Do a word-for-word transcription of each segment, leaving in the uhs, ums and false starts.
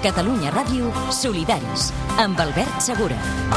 Catalunya Ràdio, Solidaris, amb Albert Segura.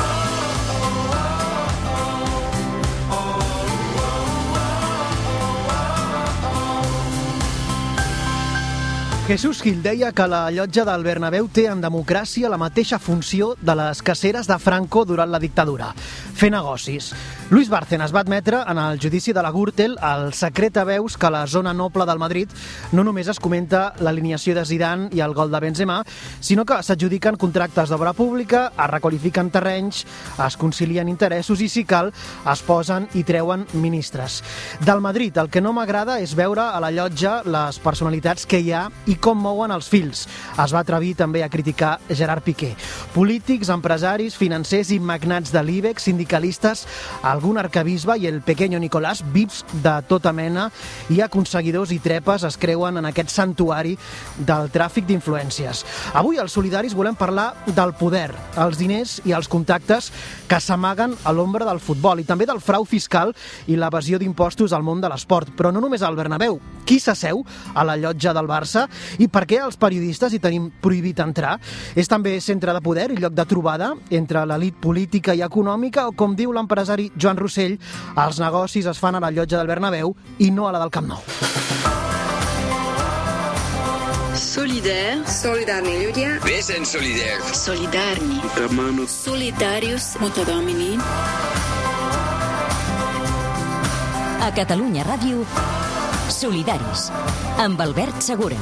Jesús Gil deia que la llotja del Bernabéu té en democràcia la mateixa funció de les caceres de Franco durant la dictadura, fer negocis. Luis Bárcenas va admetre en el judici de la Gürtel el secret a veus que a la zona noble del Madrid no només es comenta l'alineació de Zidane i el gol de Benzema, sinó que s'adjudiquen contractes d'obra pública, es requalifiquen terrenys, es concilien interessos i, si cal, es posen i treuen ministres. Del Madrid, el que no m'agrada és veure a la llotja les personalitats que hi ha i com mouen els fils. Es va atrevir també a criticar Gerard Piqué. Polítics, empresaris, financers i magnats de l'IBEX, sindicalistes, algun arquebisbe i el pequeño Nicolás, V I Ps de tota mena i aconseguidors i trepes es creuen en aquest santuari del tràfic d'influències. Avui als Solidaris volem parlar del poder, els diners i els contactes que s'amaguen a l'ombra del futbol i també del frau fiscal i l'evasió d'impostos al món de l'esport, però no només al Bernabéu. Qui s'asseu a la llotja del Barça i per què els periodistes hi tenim prohibit entrar? És també centre de poder i lloc de trobada entre l'elit política i econòmica o, com diu l'empresari Joan Rossell, els negocis es fan a la llotja del Bernabéu i no a la del Camp Nou. Solidaire. Solidarni ľudia. Vesen solidaire. Solidarni. Solidarius multidomini. A Catalunya Ràdio, Solidaris, amb Albert Segura.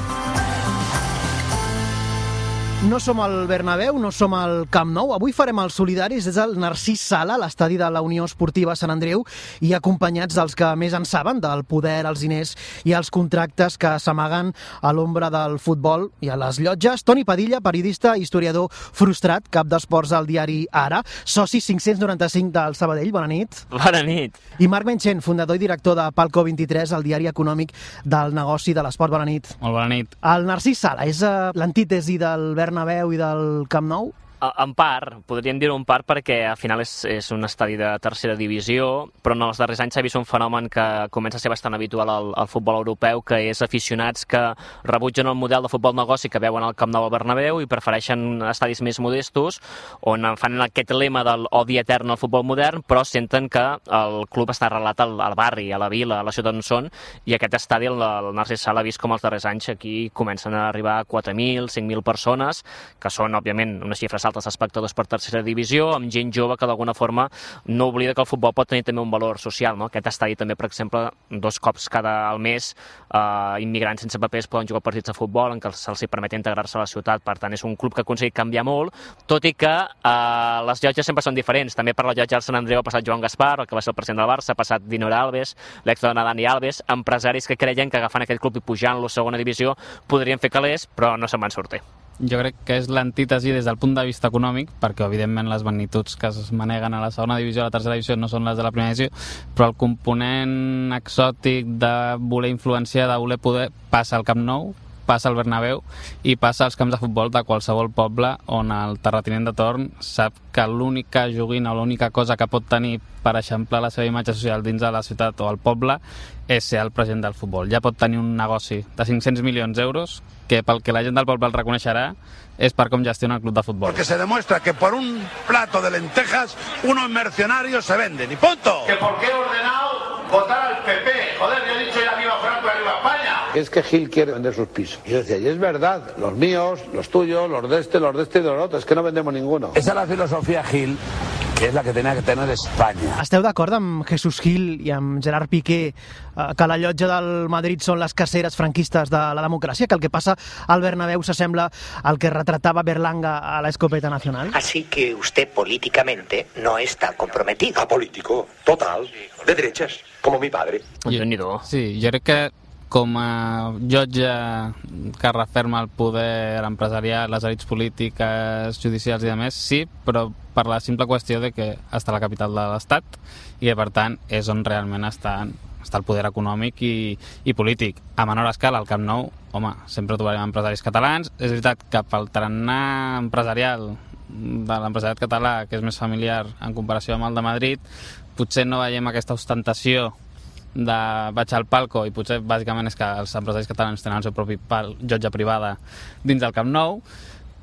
No som al Bernabéu, no som al Camp Nou. Avui farem els Solidaris des del Narcís Sala, l'estadi de la Unió Esportiva Sant Andreu, i acompanyats dels que més en saben del poder, els diners i els contractes que s'amaguen a l'ombra del futbol i a les llotges. Toni Padilla, periodista i historiador frustrat, cap d'esports al diari Ara, soci cinc-cents noranta-cinc del Sabadell. Bona nit. Bona nit. I Marc Menchen, fundador i director de Palco vint-i-tres, el diari econòmic del negoci de l'esport. Bona nit. Molt bona nit. El Narcís Sala és uh, l'antítesi del Bernabéu i del Camp Nou? En part, podríem dir-ho en part perquè al final és, és un estadi de tercera divisió, però en els darrers anys s'ha vist un fenomen que comença a ser bastant habitual al, al futbol europeu, que és aficionats que rebutgen el model de futbol negoci que veuen al Camp Nou al Bernabéu i prefereixen estadis més modestos, on fan aquest lema del odi etern al futbol modern, però senten que el club està arrelat al, al barri, a la vila, a la ciutat on són, i aquest estadi, el, el Narcís Sala, ha vist com els darrers anys aquí comencen a arribar a quatre mil, cinc mil persones, que són, òbviament, unes xifres altes els espectadors per tercera divisió, amb gent jove que d'alguna forma no oblida que el futbol pot tenir també un valor social, no? Aquest estadi també, per exemple, dos cops cada al mes eh, immigrants sense papers poden jugar partits de futbol en què se'ls permet integrar-se a la ciutat. Per tant, és un club que ha aconseguit canviar molt, tot i que eh, les llotges sempre són diferents. També per la llotja del Sant Andreu ha passat Joan Gaspar, el que va ser el president del Barça, ha passat Dinora Alves, l'exdona Dani Alves, empresaris que creien que agafant aquest club i pujant-lo a segona divisió podrien fer calés, però no se'n van sortir. Jo crec que és l'antítesi des del punt de vista econòmic, perquè evidentment les magnituds que es maneguen a la segona divisió i a la tercera divisió no són les de la primera divisió, però el component exòtic de voler influenciar, de voler poder, passa al Camp Nou, passa al Bernabéu i passa als camps de futbol de qualsevol poble on el terratinent de torn sap que l'única joguina o l'única cosa que pot tenir per eixamplar la seva imatge social dins de la ciutat o el poble és ser el president del futbol. Ja pot tenir un negoci de cinc-cents milions d'euros que pel que la gent del poble el reconeixerà és per com gestiona el club de futbol. Porque se demuestra que por un plato de lentejas unos mercenarios se venden y punto. Que por qué he ordenado votar al P P. Joder, yo he dicho ir arriba Franco y arriba España. Es que Gil quiere vender sus pisos. Y yo decía, y es verdad, los míos, los tuyos, los de este, los de este y de los otros, es que no vendemos ninguno. Esa es la filosofía Gil, que és la que tenia que tenir Espanya. Esteu d'acord amb Jesús Gil i amb Gerard Piqué eh, que la llotja del Madrid són les caceres franquistes de la democràcia, que el que passa al Bernabéu s'assembla al que retratava Berlanga a la escopeta nacional? Así que usted políticamente no está comprometido. Apolítico, total, de derechas, como mi padre. Jo, sí, jo crec que com a llotja que referma el poder empresarial, les elits polítiques, judicials i demés, sí, però per la simple qüestió de que està a la capital de l'Estat i que, per tant, és on realment està, està el poder econòmic i, i polític. A menor escala, al Camp Nou, home, sempre trobarem empresaris catalans. És veritat que pel tarannà empresarial de l'empresariat català, que és més familiar en comparació amb el de Madrid, potser no veiem aquesta ostentació de vaig al palco, i potser bàsicament és que els empresaris catalans tenen el seu propi pal, llotja privada dins del Camp Nou,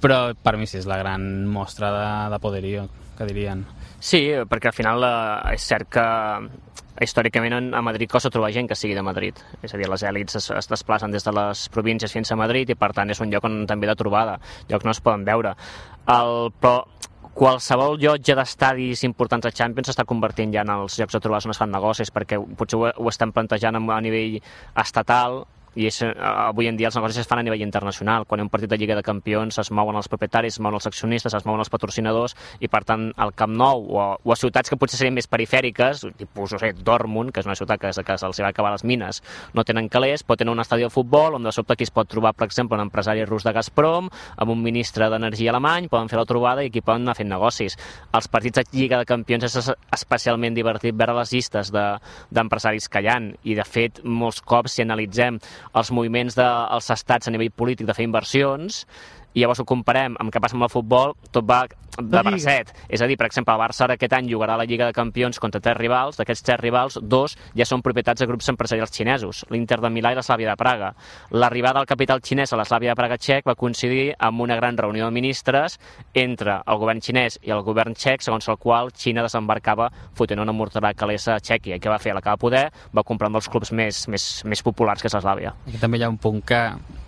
però per mi sí és la gran mostra de, de poderío, que dirien. Sí, perquè al final eh, és cert que històricament a Madrid costa trobar gent que sigui de Madrid, és a dir, les èlits es, es desplacen des de les províncies fins a Madrid i per tant és un lloc on també de trobada, llocs no es poden veure. El, però qualsevol llotja d'estadis importants a Champions s'està convertint ja en els llocs de trobada on es fan negocis, perquè potser ho, ho estan plantejant a nivell estatal, i és, avui en dia els negocis es fan a nivell internacional. Quan hi ha un partit de Lliga de Campions es mouen els propietaris, es mouen els accionistes, es mouen els patrocinadors, i per tant al Camp Nou o a, o a ciutats que potser serien més perifèriques, tipus, no sé, Dortmund, que és una ciutat que, que se'ls va acabar les mines, no tenen calés, pot tenir un estadi de futbol on de sobte aquí es pot trobar, per exemple, un empresari rus de Gazprom amb un ministre d'energia alemany, poden fer la trobada i aquí poden anar fent negocis. Els partits de Lliga de Campions és especialment divertit veure les llistes de, d'empresaris que hi ha, i de fet molts cops si analitzem els moviments dels estats a nivell polític de fer inversions, i llavors ho comparem amb què passa amb el futbol, tot va de bracet. És a dir, per exemple, el Barça ara aquest any jugarà la Lliga de Campions contra tres rivals, d'aquests tres rivals, dos ja són propietats de grups empresarials xinesos, l'Inter de Milà i la Slavia de Praga. L'arribada del capital xinès a la Slavia de Praga txec va coincidir amb una gran reunió de ministres entre el govern xinès i el govern txec, segons el qual Xina desembarcava fotent una morterada calessa a Txèquia. I què va fer? A l'acabar de poder va comprar un dels clubs més, més, més populars, que és la Slavia. Aquí també hi ha un punt que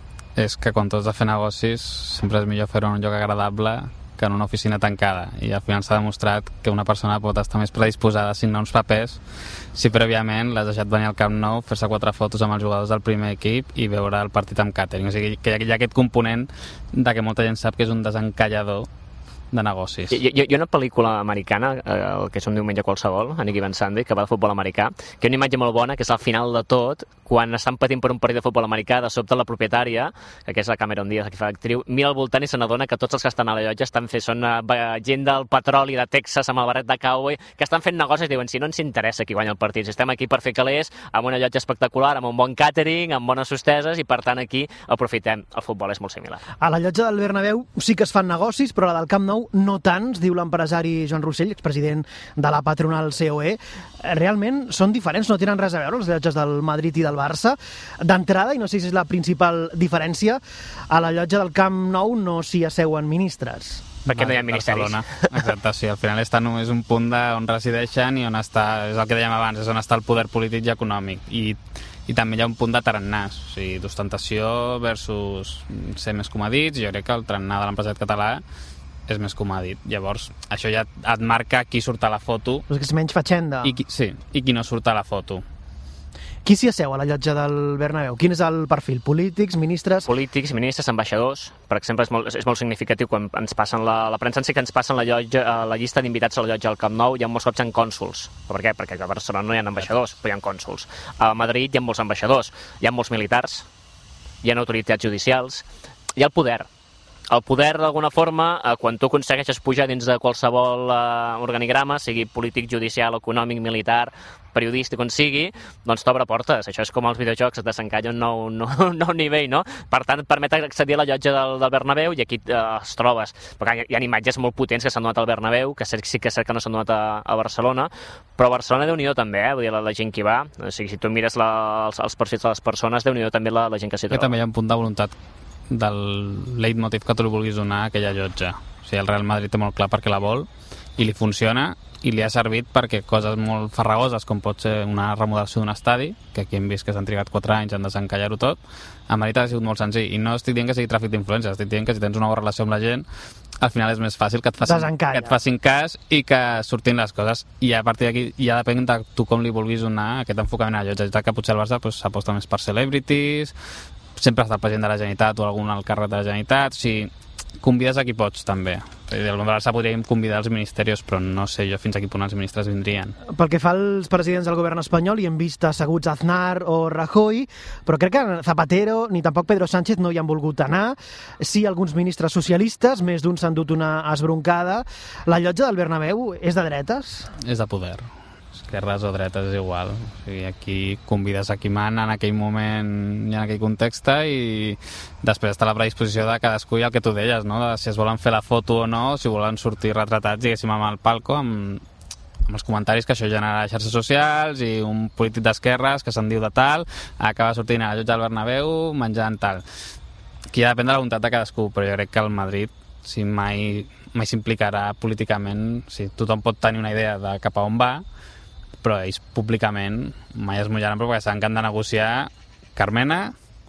és que quan tu has de fer negocis sempre és millor fer-ho en un lloc agradable que en una oficina tancada, i al final s'ha demostrat que una persona pot estar més predisposada a signar uns papers si prèviament l'has deixat venir al Camp Nou, fer-se quatre fotos amb els jugadors del primer equip i veure el partit amb càtering. O sigui que hi ha aquest component de que molta gent sap que és un desencallador de negocis. Hi, hi, hi ha una pel·lícula americana, eh, que és un diumenge qualsevol, Annie Van Sandy, que va de futbol americà, que hi ha una imatge molt bona, que és al final de tot, quan estan patint per un partit de futbol americà, de sobte la propietària, que és la Cameron Diaz, que fa l'actriu, mira al voltant i se n'adona que tots els que estan a la llotja estan fent, són uh, gent del petroli de Texas amb el barret de cowboy, que estan fent negocis, diuen, si no ens interessa qui guanya el partit, si estem aquí per fer calés, amb una llotja espectacular, amb un bon càtering, amb bones sosteses, i per tant aquí aprofitem. El futbol és molt similar. A la llotja del Bernabéu sí que es fan negocis, però la del Camp Nou no tants, diu l'empresari Joan Rossell, expresident de la patronal C O E. Realment són diferents, no tenen res a veure les llotges del Madrid i del Barça. D'entrada, i no sé si és la principal diferència, a la llotja del Camp Nou no s'hi asseuen ministres. Perquè no hi ha ministeris. Exacte, sí, al final està només un punt on resideixen i on està, és el que dèiem abans, és on està el poder polític i econòmic. I, i també hi ha un punt de tarannàs, o sigui, d'ostentació versus ser més comedits. Jo crec que el tarannà de l'empresari català és més comèdit. Llavors, això ja et marca qui surt a la foto. És que és menys fatxenda. I qui, sí, i qui no surt a la foto. Qui s'hi asseu a la llotja del Bernabéu? Quin és el perfil? Polítics, ministres? Polítics, ministres, ambaixadors. Per exemple, és molt, és molt significatiu quan ens passen la, la premsa en sí que ens passen la, llotja, la llista d'invitats a la llotja al Camp Nou, hi ha molts cops en cònsols. Per què? Perquè a Barcelona no hi ha ambaixadors, però hi ha cònsols. A Madrid hi ha molts ambaixadors, hi ha molts militars, hi ha autoritats judicials, hi ha el poder. El poder, d'alguna forma, quan tu aconsegueixes pujar dins de qualsevol uh, organigrama, sigui polític, judicial, econòmic, militar, periodístic, on sigui, doncs t'obre portes. Això és com els videojocs, et desencalla un nou, un nou, un nou nivell, no? Per tant, et permet accedir a la llotja del, del Bernabéu i aquí uh, es trobes. Perquè hi ha, hi ha imatges molt potents que s'han donat al Bernabéu, que sí que és cert que no s'han donat a, a Barcelona, però a Barcelona, Déu-n'hi-do també, eh? Vull dir, la, la gent que hi va. O sigui, si tu mires la, els, els perfils de les persones, Déu-n'hi-do també la, la gent que s'hi troba. Que també hi ha un punt de voluntat del leitmotiv que tu li vulguis donar a aquella llotja. O sigui, el Real Madrid té molt clar perquè la vol i li funciona i li ha servit perquè coses molt farragoses com pot ser una remodelació d'un estadi, que aquí hem vist que s'han trigat quatre anys en desencallar-ho tot, a Madrid ha sigut molt senzill. I no estic dient que sigui tràfic d'influència, estic dient que si tens una bona relació amb la gent, al final és més fàcil que et facin, que et facin cas i que surtin les coses. I a partir d'aquí ja depèn de tu com li vulguis donar aquest enfocament a la llotja, que potser el Barça s'aposta més per celebrities, sempre està el president de la Generalitat o algun alt càrrec de la Generalitat. O sigui, convides a qui pots, també. El Barça podríem convidar els ministeris, però no sé jo fins a quin punt els ministres vindrien. Pel que fa als presidents del govern espanyol, hi hem vist asseguts Aznar o Rajoy, però crec que Zapatero ni tampoc Pedro Sánchez no hi han volgut anar. Sí, alguns ministres socialistes, més d'un s'han dut una esbroncada. La llotja del Bernabéu és de dretes? És de poder. Esquerres o dretes és igual. O sigui, aquí convides a qui mana en aquell moment i en aquell context i després està la predisposició de cadascú i el que tu deies, no? De si es volen fer la foto o no, si volen sortir retratats, diguéssim, amb el palco, amb, amb els comentaris que això genera a xarxes socials i un polític d'esquerres que se'n diu de tal, acaba sortint a la llotja del Bernabéu menjant tal. Aquí ja depèn de la voluntat de cadascú, però jo crec que el Madrid si mai, mai s'implicarà políticament. Sí, tothom pot tenir una idea de cap a on va, però ells públicament mai es mullaran perquè saben que han de negociar Carmena,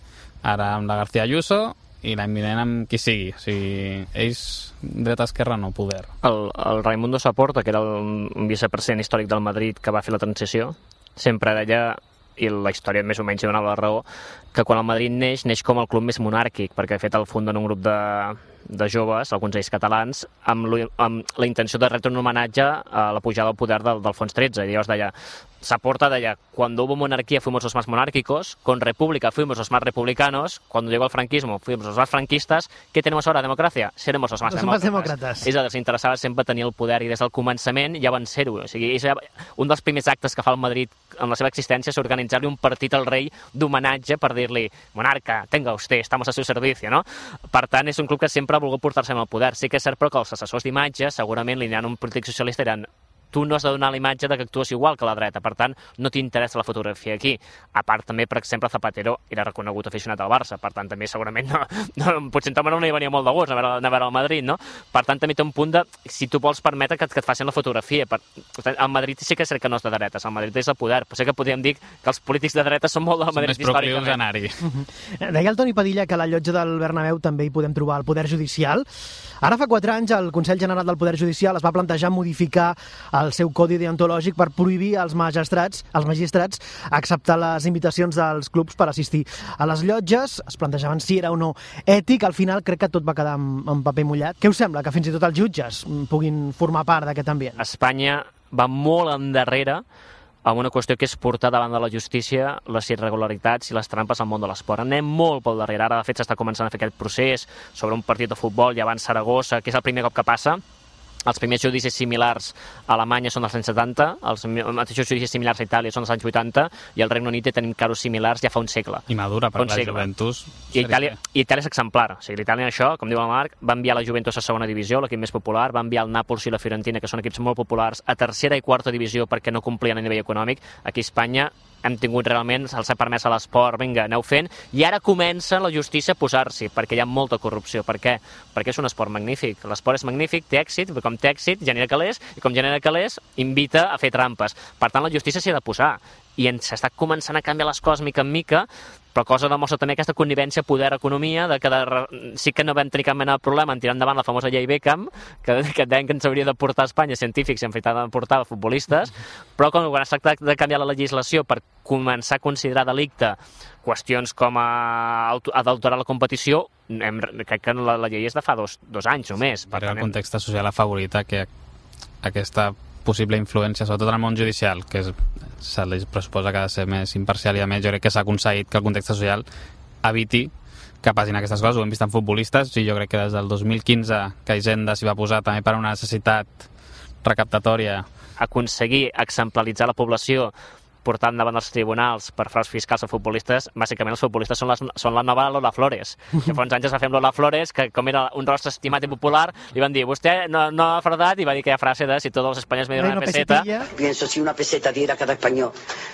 ara amb la García Ayuso i l'any vinent amb qui sigui. O sigui, ells dreta-esquerra no poder. El, el Raimundo Saporta, que era el, un vicepresident històric del Madrid que va fer la transició, sempre deia, i la història més o menys hi donava la raó, que quan el Madrid neix, neix com el club més monàrquic, perquè de fet el funden un grup de, de joves, alguns d'ells catalans, amb, amb la intenció de retre un homenatge a la pujada al poder del, del Fons tretze. I llavors deia, Saporta deia, cuando hubo monarquía fuimos los más monárquicos, con república fuimos los más republicanos, cuando llegó el franquismo fuimos los más franquistas, ¿qué tenemos ahora? ¿Democracia? Seremos los más los demòcrates. demòcrates. És a dir, s'interessava sempre tenir el poder i des del començament ja van ser-ho. O sigui, és un dels primers actes que fa el Madrid en la seva existència és organitzar-li un partit al rei d'homenatge per dir-li, monarca, tenga usted, estamos a su servicio, no? Per tant, és un club que sempre ha volgut portar-se amb el poder. Sí que és cert, però que els assessors d'imatge segurament li aniran un polític socialista i diran, tu no has de donar la imatge de que actues igual que la dreta, per tant, no t'interessa la fotografia aquí. A part, també, per exemple, Zapatero era reconegut aficionat al Barça, per tant, també segurament no, no, potser en no hi venia molt de gust anar a veure el Madrid, no? Per tant, també té un punt de, si tu vols permetre que, que et facin la fotografia. Per, el Madrid sí que és cert que no és de dretes, el Madrid és de poder, però sí que podríem dir que els polítics de dreta són molt del Madrid històricament. Són més proclius a anar-hi. Uh-huh. Deia el Toni Padilla que a la llotja del Bernabéu també hi podem trobar el Poder Judicial. Ara fa quatre anys el Consell General del Poder Judicial es va plantejar modificar el seu codi deontològic per prohibir als magistrats, als magistrats acceptar les invitacions dels clubs per assistir a les llotges. Es plantejaven si era o no ètic. Al final crec que tot va quedar en, en paper mullat. Què us sembla? Que fins i tot els jutges puguin formar part d'aquest ambient? Espanya va molt endarrere amb una qüestió que és portar davant de la justícia les irregularitats i les trampes al món de l'esport. Anem molt pel darrere. Ara, de fet, s'està començant a fer aquest procés sobre un partit de futbol, i abans Saragossa, que és el primer cop que passa. Els primers judicis similars a Alemanya són dels anys setanta, els mateixos judicis similars a Itàlia són dels anys vuitanta, i al Regne Unit tenim casos similars ja fa un segle. I madura, per la Juventus. I Itàlia, i Itàlia és exemplar. O sigui, l'Itàlia, això, com diu el Marc, va enviar la Juventus a segona divisió, l'equip més popular, va enviar el Nàpols i la Fiorentina, que són equips molt populars, a tercera i quarta divisió perquè no complien a nivell econòmic. Aquí a Espanya hem tingut realment, se'ls ha permès a l'esport, vinga, aneu fent, i ara comença la justícia a posar-s'hi, perquè hi ha molta corrupció. Per què? Perquè és un esport magnífic. L'esport és magnífic, té èxit, com té èxit, genera calés, i com genera calés, invita a fer trampes. Per tant, la justícia s'hi ha de posar. I s'està començant a canviar les coses mica en mica, però cosa demostra també aquesta connivència poder-economia, de que de, sí que no vam tenir cap mena de problema en tirar endavant la famosa llei Beckham, que, que deien que ens hauria de portar a Espanya científics i en veritat de portar futbolistes, però quan es tracta de canviar la legislació per començar a considerar delicte qüestions com a adulterar la competició, hem, crec que la, la llei és de fa dos, dos anys o més. Per el context social afavorita que aquesta possible influència, sobretot en el món judicial, que és, se li pressuposa que ha de ser més imparcial, i a més jo crec que s'ha aconseguit que el context social eviti que passin aquestes coses. Ho hem vist en futbolistes, i jo crec que des del dos mil quinze que Hisenda s'hi va posar també per una necessitat recaptatòria. Aconseguir exemplaritzar la població portant davant els tribunals per fraus fiscals a futbolistes, bàsicament els futbolistes són, les, són la nova Lola Flores. Que fa uns anys es va fer amb Lola Flores, que com era un rostre estimat i popular, li van dir, vostè no, no ha fradat, i va dir aquella frase de si tots els espanyols me dieron una peseta. Pienso si una peseta diera cada español,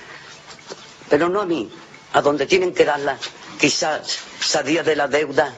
pero no a mí, a donde tienen que darla, quizás salía de la deuda,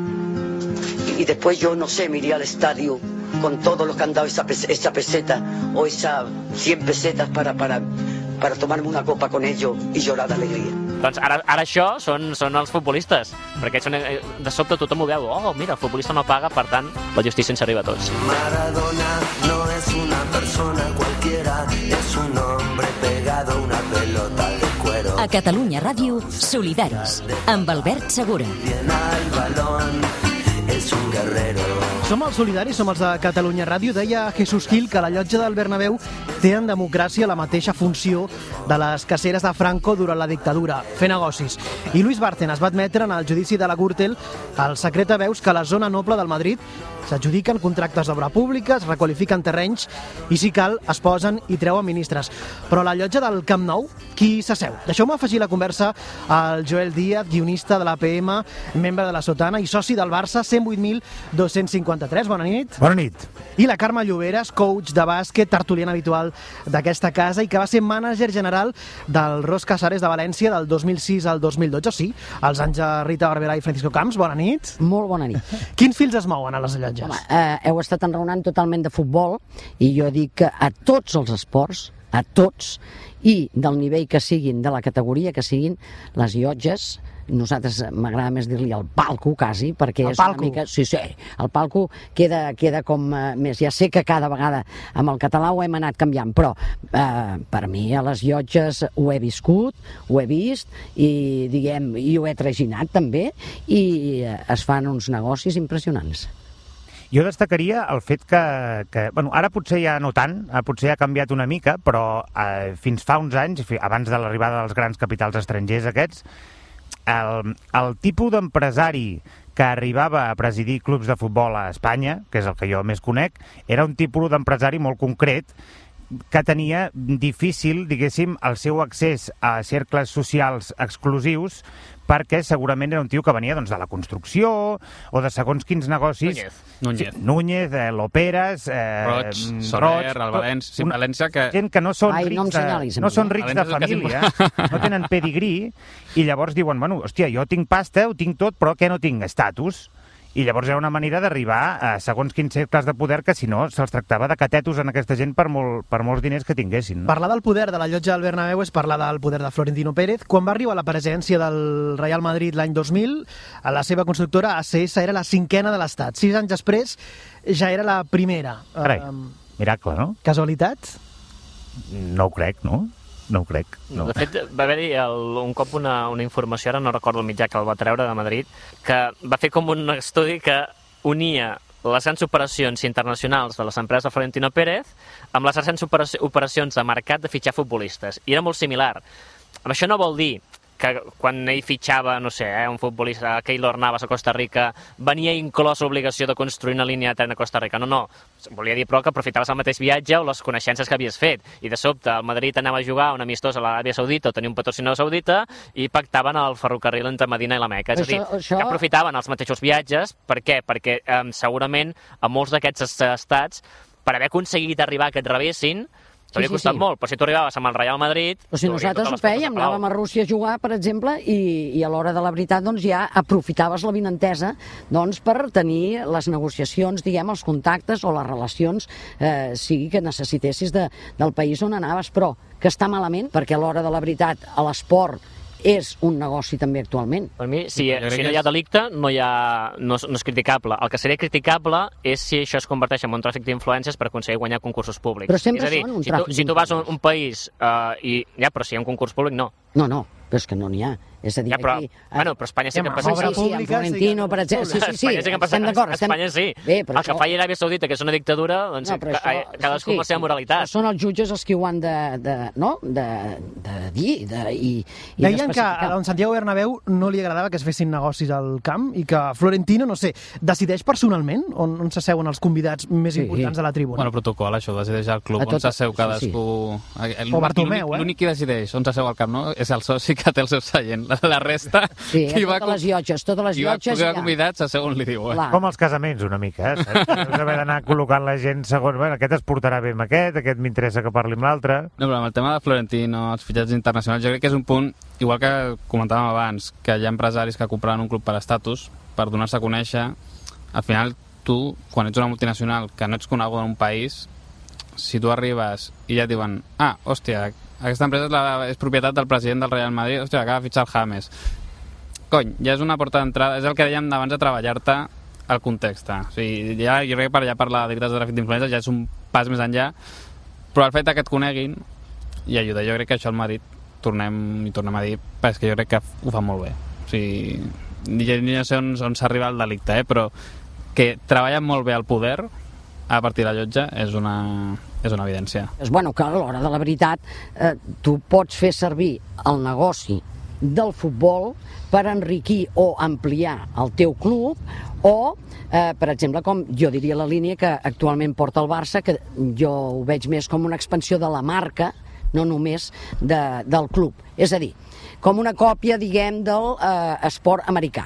y después yo no sé, me iría al estadio con todo lo que han dado esa, esa peseta o esas cien pesetas para, para, para tomarme una copa con ellos y llorar d'alegria. Doncs ara, ara això són, són els futbolistes, perquè són, de sobte tothom ho veu, oh, mira, el futbolista no paga, per tant, la justícia ens arriba a tots. Maradona no es una persona cualquiera, es un hombre pegado a una pelota de cuero. A Catalunya Ràdio, Solidaris, amb Albert Segura. Llena el balón, es un guerrero. Som els solidaris, som els de Catalunya Ràdio. Deia Jesús Gil que la llotja del Bernabéu té en democràcia la mateixa funció de les caceres de Franco durant la dictadura, fer negocis. I Luis Bárcenas va admetre en el judici de la Gürtel el secret de veus que a la zona noble del Madrid s'adjudiquen contractes d'obra pública, es requalifiquen terrenys i, si cal, es posen i treuen ministres. Però a la llotja del Camp Nou, qui s'asseu? Deixeu-me afegir la conversa al Joel Díaz, guionista de l'A P M, membre de la Sotana i soci del Barça cent vuit mil dos-cents cinquanta cinquanta-tres, bona nit. Bona nit. I la Carme Lloberes, coach de bàsquet, tertuliana habitual d'aquesta casa i que va ser mànager general del Ros Casares de València del dos mil sis al dos mil dotze, sí, els anys de Rita Barberà i Francisco Camps. Bona nit. Molt bona nit. Quins fils es mouen a les allotges? Home, eh, heu estat enraonant totalment de futbol i jo dic que a tots els esports, a tots, i del nivell que siguin, de la categoria que siguin, les llotges, nosaltres m'agrada més dir-li el palco, quasi, perquè el és palco. una mica... Sí, sí, el palco queda, queda com eh, més... Ja sé que cada vegada amb el català ho hem anat canviant, però eh, per mi a les llotges ho he viscut, ho he vist, i, diguem, i ho he traginat també, i eh, es fan uns negocis impressionants. Jo destacaria el fet que, que bueno, ara potser ja no tant, potser ha canviat una mica, però eh, fins fa uns anys, abans de l'arribada dels grans capitals estrangers aquests, el, el tipus d'empresari que arribava a presidir clubs de futbol a Espanya, que és el que jo més conec, era un tipus d'empresari molt concret que tenia difícil, diguéssim, el seu accés a cercles socials exclusius, perquè segurament era un tio que venia doncs, de la construcció o de segons quins negocis. Núñez. Núñez. Sí, Núñez, eh, Loperas... Eh, Roig, Soler, el València... Sí, València que... Gent que no són Ai, rics, no em de, senyalis, no són eh? rics de família, no tenen pedigrí, i llavors diuen, bueno, hòstia, jo tinc pasta, ho tinc tot, però què no tinc? Estatus. I llavors era una manera d'arribar a segons quins cercles de poder que, si no, se'ls tractava de catetos en aquesta gent per, molt, per molts diners que tinguessin. No? Parlar del poder de la llotja del Bernabéu és parlar del poder de Florentino Pérez. Quan va arribar a la presidència del Real Madrid l'any dos mil, a la seva constructora A C S era la cinquena de l'Estat. Sis anys després ja era la primera. Carai, um, miracle, no? Casualitat? No ho crec, no? No ho crec. No. De fet, va haver-hi un cop una, una informació, ara no recordo el mitjà que el va treure de Madrid, que va fer com un estudi que unia les grans operacions internacionals de les empreses de Florentino Pérez amb les grans operacions de mercat de fitxar futbolistes. I era molt similar. Això no vol dir que quan ell fitxava, no sé, eh, un futbolista, Keylor Navas a Costa Rica, venia inclòs l'obligació de construir una línia de tren a Costa Rica. No, no. Volia dir, però, que aprofitaves el mateix viatge o les coneixences que havies fet. I de sobte el Madrid anava a jugar un amistós a l'Aràbia Saudita o tenia un patrocinador saudita i pactaven el ferrocarril entre Medina i la Meca. És a dir, això... que aprofitaven els mateixos viatges. Per què? Perquè eh, segurament a molts d'aquests estats, per haver aconseguit arribar a que et rebessin, t'hauria sí, sí, costat sí. molt, però si tu arribaves amb el Real Madrid... Però si nosaltres ho fèiem, anàvem a Rússia a jugar, per exemple, i, i a l'hora de la veritat doncs, ja aprofitaves la vinentesa doncs, per tenir les negociacions, diguem, els contactes o les relacions, eh, sigui que necessitessis de, del país on anaves, però que està malament, perquè a l'hora de la veritat a l'esport és un negoci també actualment. Per mi, si, si no hi ha delicte, no, hi ha, no, és, no és criticable. El que seria criticable és si això es converteix en un tràfic d'influències per aconseguir guanyar concursos públics. Però sempre és a dir, són un si tu, si tu vas a un, un país uh, i... Ja, però si hi ha un concurs públic, no. No, no, però és que no n'hi ha. És a dir, ja, però, aquí... Bueno, però Espanya sí que en passa... Sí, sí, en Florentino, per exemple. Sí, sí, sí, Espanya sí que en passa... estem d'acord. Espanya sí. Bé, però el que això... fa Aràbia Saudita, que és una dictadura, doncs no, això, cadascú sí, amb la seva moralitat. Són els jutges els que ho han de, de, no? de, de dir de, i, i Deien que a don Santiago Bernabéu no li agradava que es fessin negocis al camp i que Florentino, no sé, decideix personalment on, on s'asseuen els convidats més Sí. importants de la tribuna. Bueno, protocol, això ho decideix el club, A tot- on s'asseu cadascú... sí. O Bartomeu, eh? L'únic qui decideix on s'asseu al camp, no? És el soci que té el seu seient. La, la resta... Sí, qui a totes les llotges, totes les qui va, llotges... qui va ja. convidat s'asseu on li diu, eh? Clar. Com els casaments, una mica, eh? Saps? Deus haver d'anar col·locant la gent segons... Bueno, aquest es portarà bé amb aquest, aquest m'interessa que parli amb l'altre... No, però amb el tema de Florentino, els fitxatges internacionals, jo crec que és un punt, igual que comentàvem abans, que hi ha empresaris que compraven un club per estatus, per donar-se a conèixer. Al final, tu, quan ets una multinacional que no ets coneguda en un país, si tu arribes i ja et diuen ah, hòstia, aquesta empresa és, la, és propietat del president del Real Madrid, hòstia, acaba de fitxar el James. Cony, ja és una porta d'entrada, és el que dèiem abans de treballar-te el context. O sigui, ja, jo crec que per allà parlar de delictes de tràfic d'influències ja és un pas més enllà, però el fet que et coneguin i ajuda. Jo crec que això al Madrid tornem i tornem a dir, és que jo crec que ho fa molt bé. O sigui, no sé on, on s'arriba el delicte, eh? Però que treballen molt bé el poder a partir de la llotja és una, és una evidència. És bueno que a l'hora de la veritat eh, tu pots fer servir el negoci del futbol per enriquir o ampliar el teu club o, eh, per exemple, com jo diria la línia que actualment porta el Barça, que jo ho veig més com una expansió de la marca, no només de, del club. És a dir, com una còpia, diguem, del eh, esport americà.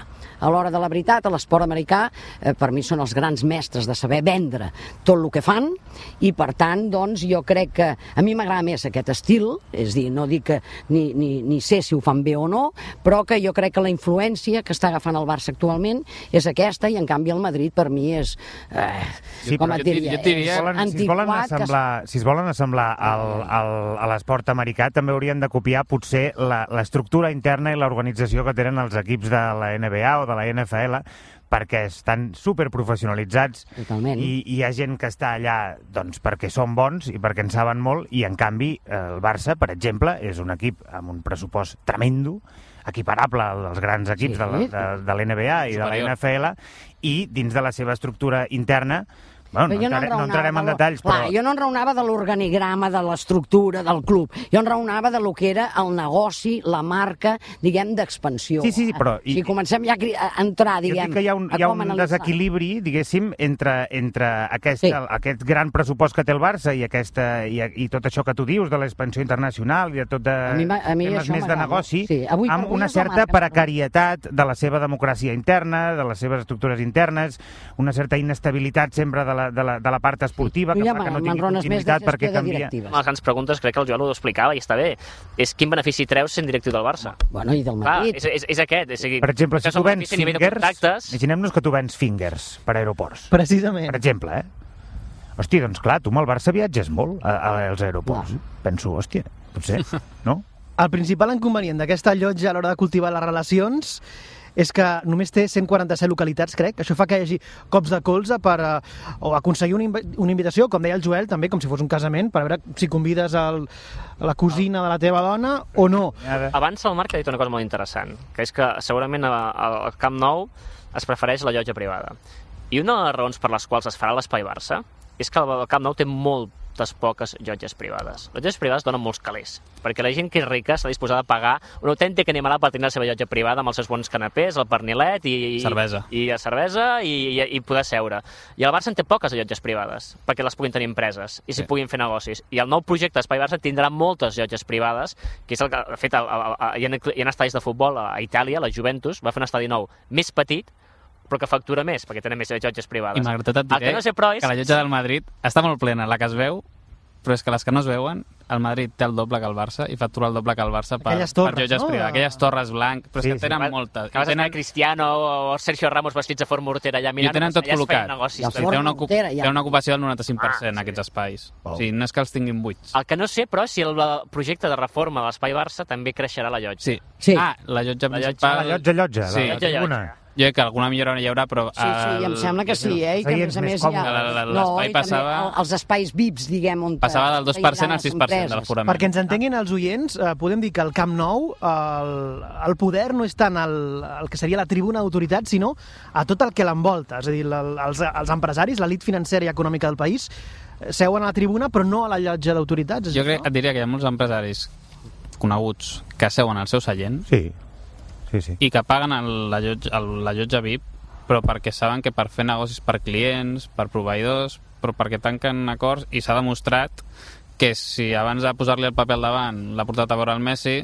a l'hora de la veritat, a l'esport americà, eh, per mi són els grans mestres de saber vendre tot el que fan, i per tant, doncs, jo crec que a mi m'agrada més aquest estil, és dir, no dic que ni, ni, ni sé si ho fan bé o no, però que jo crec que la influència que està agafant el Barça actualment és aquesta, i en canvi el Madrid per mi és, eh, sí, com et diria, jo diria, és antiquat. Si es volen assemblar, si es volen assemblar al, al, a l'esport americà, també haurien de copiar potser l'estructura interna i l'organització que tenen els equips de la N B A o de la N F L, perquè estan superprofessionalitzats. Totalment. I, i hi ha gent que està allà doncs, perquè són bons i perquè en saben molt, i en canvi el Barça, per exemple, és un equip amb un pressupost tremendo, equiparable als grans equips sí, de, la, de, de l'N B A i de la N F L, i dins de la seva estructura interna. Bueno, no, entrare, no entrarem en detalls, però... Clar, jo no enraonava de l'organigrama, de l'estructura del club. Jo enraonava de lo que era el negoci, la marca, diguem, d'expansió. Sí, sí, sí, però... Si comencem ja a entrar, diguem... Jo dic que hi ha un, hi ha un desequilibri, diguéssim, entre, entre aquest, sí. aquest gran pressupost que té el Barça i, aquesta, i, i tot això que tu dius de l'expansió internacional i de tot de a mi, a mi temes més de negoci, sí. Avui, amb una certa precarietat de la seva democràcia interna, de les seves estructures internes, una certa inestabilitat sempre de la De la, de la part esportiva, que ja fa que no tingui continuïtat perquè canvia. Les grans preguntes, crec que el Joan ho explicava i està bé, és quin benefici treus sent directiu del Barça? Bueno, i del Madrid. Clar, és, és, és aquest. És, per exemple, si tu vens fingers, imaginem-nos que tu vens fingers per aeroports. Precisament. Per exemple, eh? Hòstia, doncs clar, tu amb el Barça viatges molt a, a, als aeroports. Clar. Penso, hòstia, potser, no? El principal inconvenient d'aquesta llotja a l'hora de cultivar les relacions és que només té cent quaranta-set localitats, crec. Això fa que hi hagi cops de colze per uh, o aconseguir una, inv una invitació, com deia el Joel, també, com si fos un casament, per veure si convides el, la cosina de la teva dona o no. Abans el Marc ha dit una cosa molt interessant, que és que segurament al Camp Nou es prefereix la llotja privada. I una de les raons per les quals es farà l'Espai Barça és que el Camp Nou té molt moltes poques llotges privades. Les llotges privades donen molts calés, perquè la gent que és rica està disposada a pagar una autèntica animalada per tenir la seva llotja privada amb els seus bons canapés, el pernilet i, i, cervesa. i, i cervesa i, i, i poder seure. I el Barça en té poques llotges privades, perquè les puguin tenir empreses i s'hi sí. puguin fer negocis. I el nou projecte Espai Barça tindrà moltes llotges privades, que és el que ha fet, el, el, el, hi, ha, hi ha estadis de futbol a Itàlia, la Juventus va fer un estadi nou més petit, però que factura més, perquè tenen més llotges privades. I malgrat tot et diré que, no sé, però és... que la llotja del Madrid està molt plena, la que es veu, però és que les que no es veuen, el Madrid té el doble que el Barça i factura el doble que el Barça per, torres, per llotges no? privades. Aquelles torres blanc, però sí, és que tenen sí. moltes. Que vas tenen... a Cristiano o Sergio Ramos vestits de Fort Mortera allà mirant, i tenen tot col·locat. Negocis, sí, té, una Mortera, ja. té una ocupació del noranta-cinc per cent ah, sí. aquests espais. Oh. O sigui, no és que els tinguin buits. El que no sé, però, és si el projecte de reforma de l'Espai Barça també creixerà la llotja. Sí. sí. Ah, la llotja principal... La llotja, llotja. Sí. La llotja, llotja. Jo crec que alguna millora hi haurà, però... Sí, sí, em sembla que sí, eh? I que a més a més hi ha... L'espai passava... Els espais V I Ps, diguem, on... Passava del dos per cent al sis per cent de l'aforament. Perquè ens entenguin els oients, eh, podem dir que el Camp Nou, el, el poder no és tant el, el que seria la tribuna d'autoritat, sinó a tot el que l'envolta. És a dir, el, els, els empresaris, l'elit financera i econòmica del país, seuen a la tribuna, però no a la llotja d'autoritats. Jo crec, et diria que hi ha molts empresaris coneguts que seuen al seu seient, sí. Sí, sí. i que paguen el, la, llotja, el, la llotja V I P, però perquè saben que per fer negocis per clients, per proveïdors, però perquè tanquen acords, i s'ha demostrat que si abans de posar-li el paper al davant l'ha portat a veure el Messi,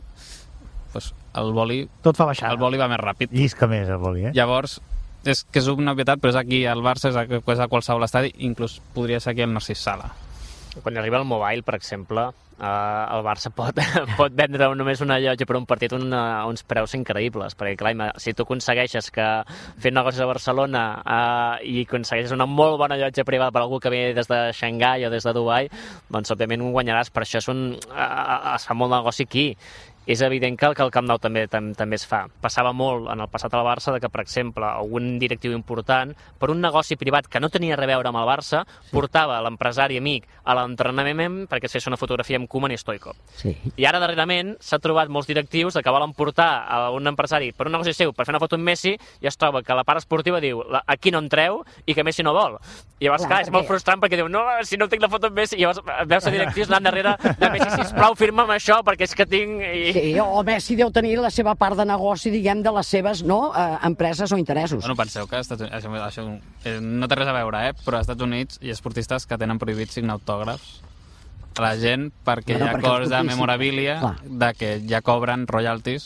pues el boli, tot fa baixar. El boli va més ràpid. Llisca més el boli, eh? Llavors, és que és una obvietat, però és aquí al Barça, és a, és a qualsevol estadi, inclús podria ser aquí al Narcís Sala. Quan arriba el Mobile, per exemple, eh, el Barça pot, pot vendre només una llotja per un partit una, uns preus increïbles, perquè clar, si tu aconsegueixes que fent negocis a Barcelona eh, i aconsegueixes una molt bona llotja privada per algú que ve des de Xangai o des de Dubai, doncs òbviament ho guanyaràs. Per això és un, eh, es fa molt negoci aquí. És evident que el, que el Camp Nou també, tam, també es fa. Passava molt en el passat al Barça de que, per exemple, algun directiu important, per un negoci privat que no tenia res a veure amb el Barça, sí. portava l'empresari amic a l'entrenament perquè es fes una fotografia amb Koeman i Stoichkov. Sí. I ara, darrerament, s'ha trobat molts directius que volen portar a un empresari per un negoci seu per fer una foto amb Messi i es troba que la part esportiva diu aquí no entreu i que Messi no vol. I llavors, clar, clar és molt frustrant perquè diu no, si no tinc la foto amb Messi, i llavors veus a directius anant darrere de Messi, sisplau, firma'm això perquè és que tinc... I... Sí, o Messi deu tenir la seva part de negoci, diguem, de les seves no, eh, empreses o interessos. Bueno, penseu que Estats Units, això, això eh, no té res a veure, eh? Però als Estats Units hi ha esportistes que tenen prohibit signar autògrafs a la gent perquè bueno, hi ha acords de memorabilia de que ja cobren royalties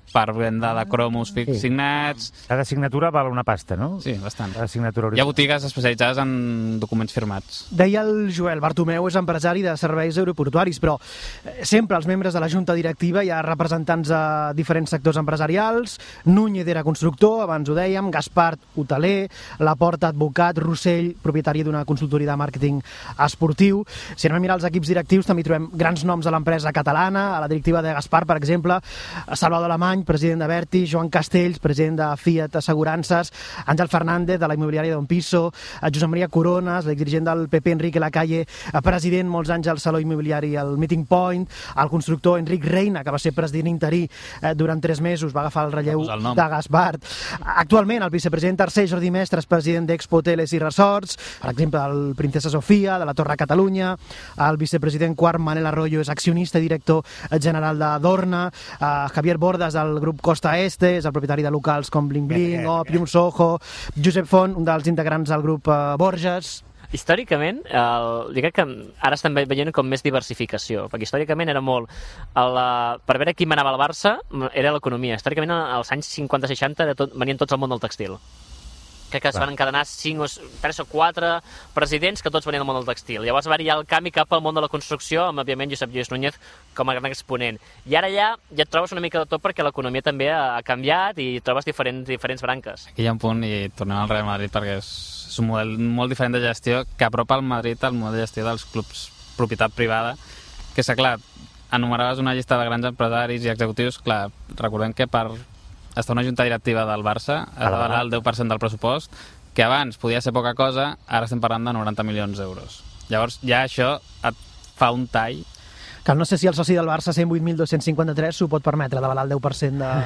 per venda de cromos sí. signats... Cada signatura val una pasta, no? Sí, bastant. Cada signatura Hi ha botigues especialitzades en documents firmats. Deia el Joel, Bartomeu és empresari de serveis aeroportuaris, però sempre els membres de la junta directiva hi ha representants de diferents sectors empresarials. Núñez era constructor, abans ho dèiem, Gaspart, hoteler, Laporta, advocat, Rossell, propietari d'una consultoria de màrqueting esportiu. Si anem a mirar els equips directius, també hi trobem grans noms de l'empresa catalana, a la directiva de Gaspart, per exemple, Salvador Alemany, president de Verti, Joan Castells, president de Fiat Assegurances, Àngel Fernández, de la immobiliària Don Piso, Josep Maria Coronas, l'exdirigent del P P, Enrique Lacalle, president molts anys al Saló Immobiliari, al Meeting Point, el constructor Enric Reina, que va ser president interí durant tres mesos, va agafar el relleu el de Gaspart. Actualment, el vicepresident tercer, Jordi Mestres, president d'Expo Hoteles i Resorts, per exemple, el Princesa Sofia, de la Torre Catalunya, el vicepresident quart, Manel Arroyo, és accionista i director general de Dorna, Javier Bordas, del grup Costa Este, és el propietari de locals com Bling Bling, Opium, Soho, Josep Font, un dels integrants del grup uh, Borges. Històricament, el, jo crec que ara estem veient com més diversificació, perquè històricament era molt... El, per veure qui manava el Barça, era l'economia. Històricament, als anys cinquanta seixanta, tot, venien tots al món del textil. Crec que es van encadenar cinc o tres o quatre presidents que tots venien del món del textil. Llavors va haver el canvi cap al món de la construcció, amb, òbviament, Josep Lluís Núñez com a gran exponent. I ara ja, ja et trobes una mica de tot perquè l'economia també ha canviat i trobes diferents, diferents branques. Aquí hi ha un punt, i tornem al Real Madrid, perquè és, és un model molt diferent de gestió que apropa el Madrid al model de gestió dels clubs propietat privada, que és clar, enumeraves una llista de grans empresaris i executius, clar, recordem que per estar una junta directiva del Barça ha de valer el deu per cent del pressupost, que abans podia ser poca cosa, ara estem parlant de noranta milions d'euros. Llavors ja això et fa un tall. Que no sé si el soci del Barça, cent vuit mil dos-cents cinquanta-tres, s'ho pot permetre de valer el deu per cent de...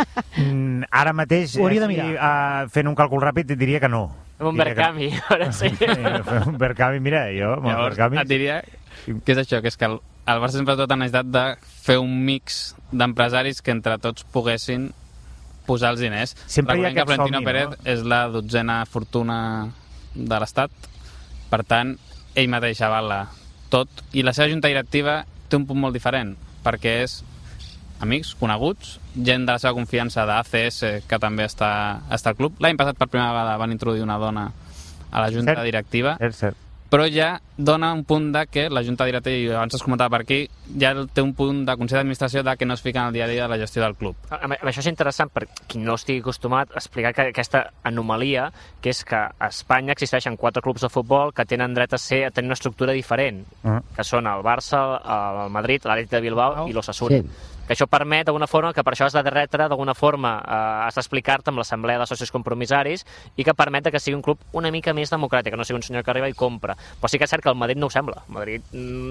mm, ara mateix, ho hauria de mirar. Si, uh, fent un càlcul ràpid, et diria que no. Amb un Berkami, ara sí. Un Berkami, mira, jo, amb el Berkami... Et diria que és això, que és que el, el Barça sempre tot ha necessitat de fer un mix d'empresaris que entre tots poguessin posar els diners. Sempre hi ha que aquest Florentino somni, Pérez no? és la dotzena fortuna de l'Estat, per tant, ell mateix avala tot, i la seva junta directiva té un punt molt diferent, perquè és amics, coneguts, gent de la seva confiança d'A C S, que també està, està al club. L'any passat, per primera vegada, van introduir una dona a la junta cert, directiva, cert, cert. però ja dona un punt de que la junta directiva, i abans es comentava per aquí, ja té un punt de consell d'administració de que no es fica en el dia a dia de la gestió del club. Amb això és interessant, per qui no estigui acostumat a explicar que aquesta anomalia, que és que a Espanya existeixen quatre clubs de futbol que tenen dret a, ser, a tenir una estructura diferent, uh-huh. que són el Barça, el Madrid, l'Atlètic de Bilbao oh. i l'Osasuna. Sí. Que això permet, d'alguna forma, que per això has de retre, d'alguna forma, eh, has d'explicar-te amb l'assemblea de socis compromissaris i que permet que sigui un club una mica més democràtic, que no sigui un senyor que arriba i compra. Però sí que és cert que el Madrid no ho sembla. El Madrid,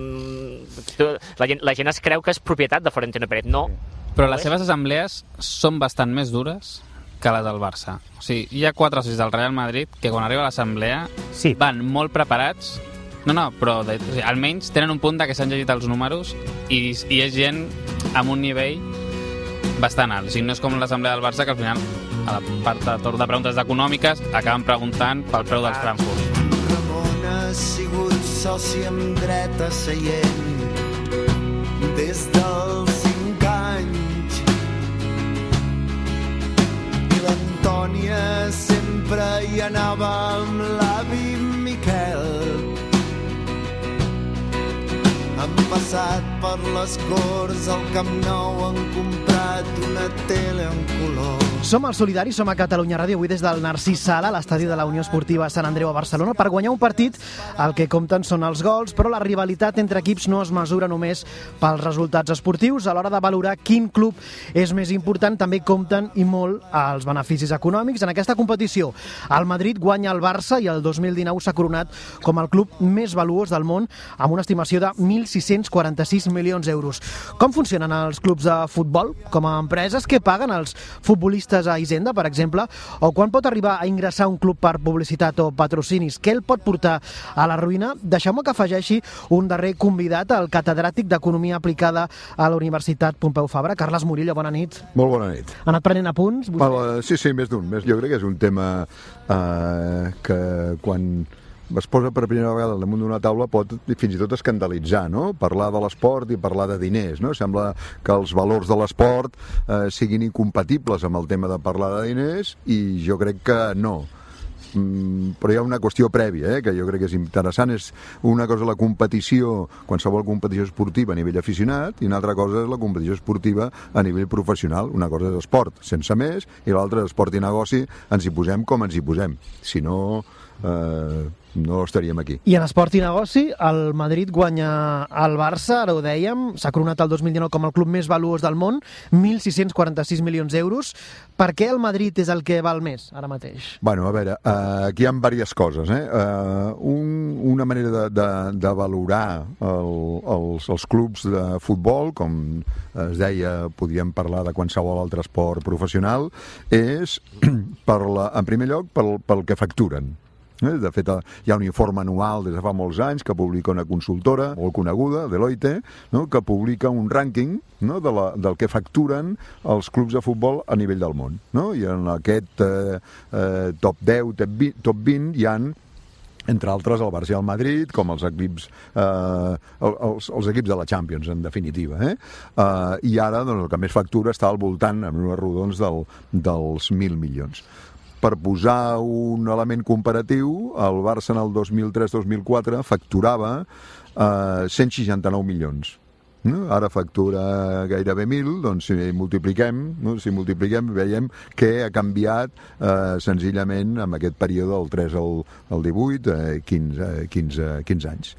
mm, la, gent, la gent es creu que és propietat de Florentino Pérez. No. Però les seves assemblees són bastant més dures que les del Barça. O sigui, hi ha quatre socis del Real Madrid que quan arriba a l'assemblea sí. van molt preparats. No, no, però de, o sigui, almenys tenen un punt de que s'han llegit els números i, i és gent amb un nivell bastant alt. O sigui, no és com l'assemblea del Barça, que al final, a la part de torn de preguntes econòmiques, acaben preguntant pel preu dels Frankfurt. Ramon ha sigut soci amb dret a seient des dels cinc anys i l'Antònia sempre hi anava amb l'avi Miquel. Han passat per les Corts, al Camp Nou han comprat una tele en color. Som els Solidaris, som a Catalunya Ràdio, avui des del Narcís Sala, l'estadi de la Unió Esportiva Sant Andreu a Barcelona. Per guanyar un partit, el que compten són els gols, però la rivalitat entre equips no es mesura només pels resultats esportius. A l'hora de valorar quin club és més important, també compten i molt els beneficis econòmics. En aquesta competició, el Madrid guanya el Barça i el dos mil dinou s'ha coronat com el club més valuós del món, amb una estimació de mil sis-cents quaranta-sis milions d'euros. Com funcionen els clubs de futbol com a empreses? Què paguen els futbolistes a Hisenda, per exemple? O quan pot arribar a ingressar un club per publicitat o patrocinis? Què el pot portar a la ruïna? Deixeu-me que afegeixi un darrer convidat, el catedràtic d'Economia Aplicada a la Universitat Pompeu Fabra, Carles Murillo. Bona nit. Molt bona nit. Ha anat prenent apunts? Well, sí, sí, més d'un. Jo crec que és un tema eh, que quan es posa per primera vegada al damunt d'una taula pot fins i tot escandalitzar, no? Parlar de l'esport i parlar de diners, no? Sembla que els valors de l'esport eh, siguin incompatibles amb el tema de parlar de diners i jo crec que no. Mm, però hi ha una qüestió prèvia, eh, que jo crec que és interessant. És una cosa la competició, qualsevol competició esportiva a nivell aficionat, i una altra cosa és la competició esportiva a nivell professional. Una cosa és esport, sense més, i l'altra és esport i negoci, ens hi posem com ens hi posem. Si no, eh, no estaríem aquí. I en esport i negoci, el Madrid guanya el Barça, ara ho dèiem, s'ha coronat el dos mil dinou com el club més valuós del món, mil sis-cents quaranta-sis milions d'euros. Per què el Madrid és el que val més ara mateix? Bueno, a veure, uh, aquí hi ha diverses coses. Eh? Uh, un, una manera de, de, de valorar el, els, els clubs de futbol, com es deia, podríem parlar de qualsevol altre esport professional, és, per la, en primer lloc, pel, pel que facturen. De fet, hi ha un informe anual des de fa molts anys que publica una consultora molt coneguda, Deloitte, no? que publica un rànquing, no? de la, del que facturen els clubs de futbol a nivell del món. No? I en aquest eh, eh, top deu, top vint, hi han entre altres el Barça i el Madrid, com els equips, eh, els, els equips de la Champions, en definitiva. Eh? Eh, I ara doncs, el que més factura està al voltant, en uns rodons, del, dels mil milions. Per posar un element comparatiu, el Barça en el dos mil tres dos mil quatre facturava eh, cent seixanta-nou milions. No? Ara factura gairebé mil, doncs si multipliquem, no? si multipliquem veiem que ha canviat eh, senzillament en aquest període del tres al, al divuit, eh, quinze, quinze, quinze anys.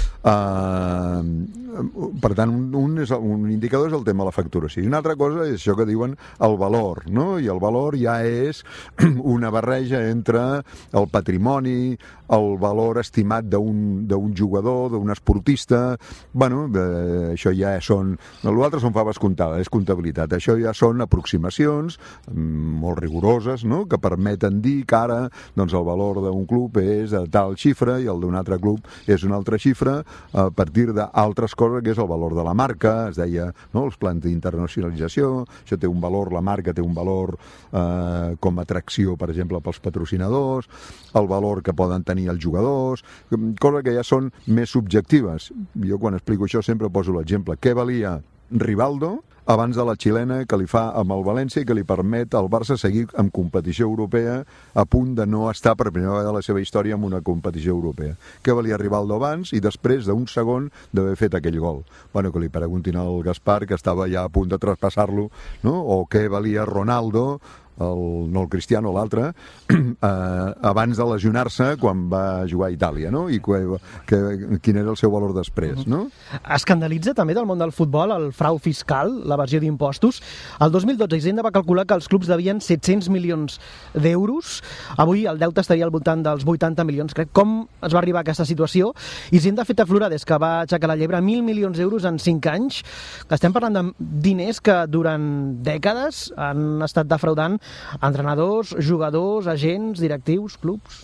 Uh, per tant, un, un, és, un indicador és el tema de la facturació. I una altra cosa és això que diuen el valor, no? I el valor ja és una barreja entre el patrimoni, el valor estimat d'un jugador, d'un esportista. Bueno, eh, això ja són... L'altre són faves comptades, és comptabilitat. Això ja són aproximacions molt rigoroses, no? Que permeten dir que ara doncs, el valor d'un club és de tal xifra i el d'un altre club és una altra xifra, a partir d'altres coses, que és el valor de la marca, es deia, no? Els plans d'internacionalització, això té un valor, la marca té un valor eh, com a atracció, per exemple, pels patrocinadors, el valor que poden tenir els jugadors, coses que ja són més subjectives. Jo quan explico això sempre poso l'exemple. Què valia Rivaldo abans de la xilena que li fa amb el València i que li permet al Barça seguir en competició europea a punt de no estar per primera vegada a la seva història en una competició europea. Què valia Rivaldo abans i després d'un segon d'haver fet aquell gol? Bueno, que li preguntin al Gaspar, que estava ja a punt de traspassar-lo, no? O què valia Ronaldo, el, no el Cristiano, l'altre, eh, abans de lesionar-se quan va jugar a Itàlia, no? I que, que, quin era el seu valor després, no? Escandalitza també del món del futbol el frau fiscal, l'evasió d'impostos. El dos mil dotze Hisenda va calcular que els clubs devien set-cents milions d'euros. Avui el deute estaria al voltant dels vuitanta milions, crec. Com es va arribar a aquesta situació? Hisenda ha fet aflorar des que va aixecar la llebre mil milions d'euros en cinc anys. Estem parlant de diners que durant dècades han estat defraudant entrenadors, jugadors, agents, directius, clubs?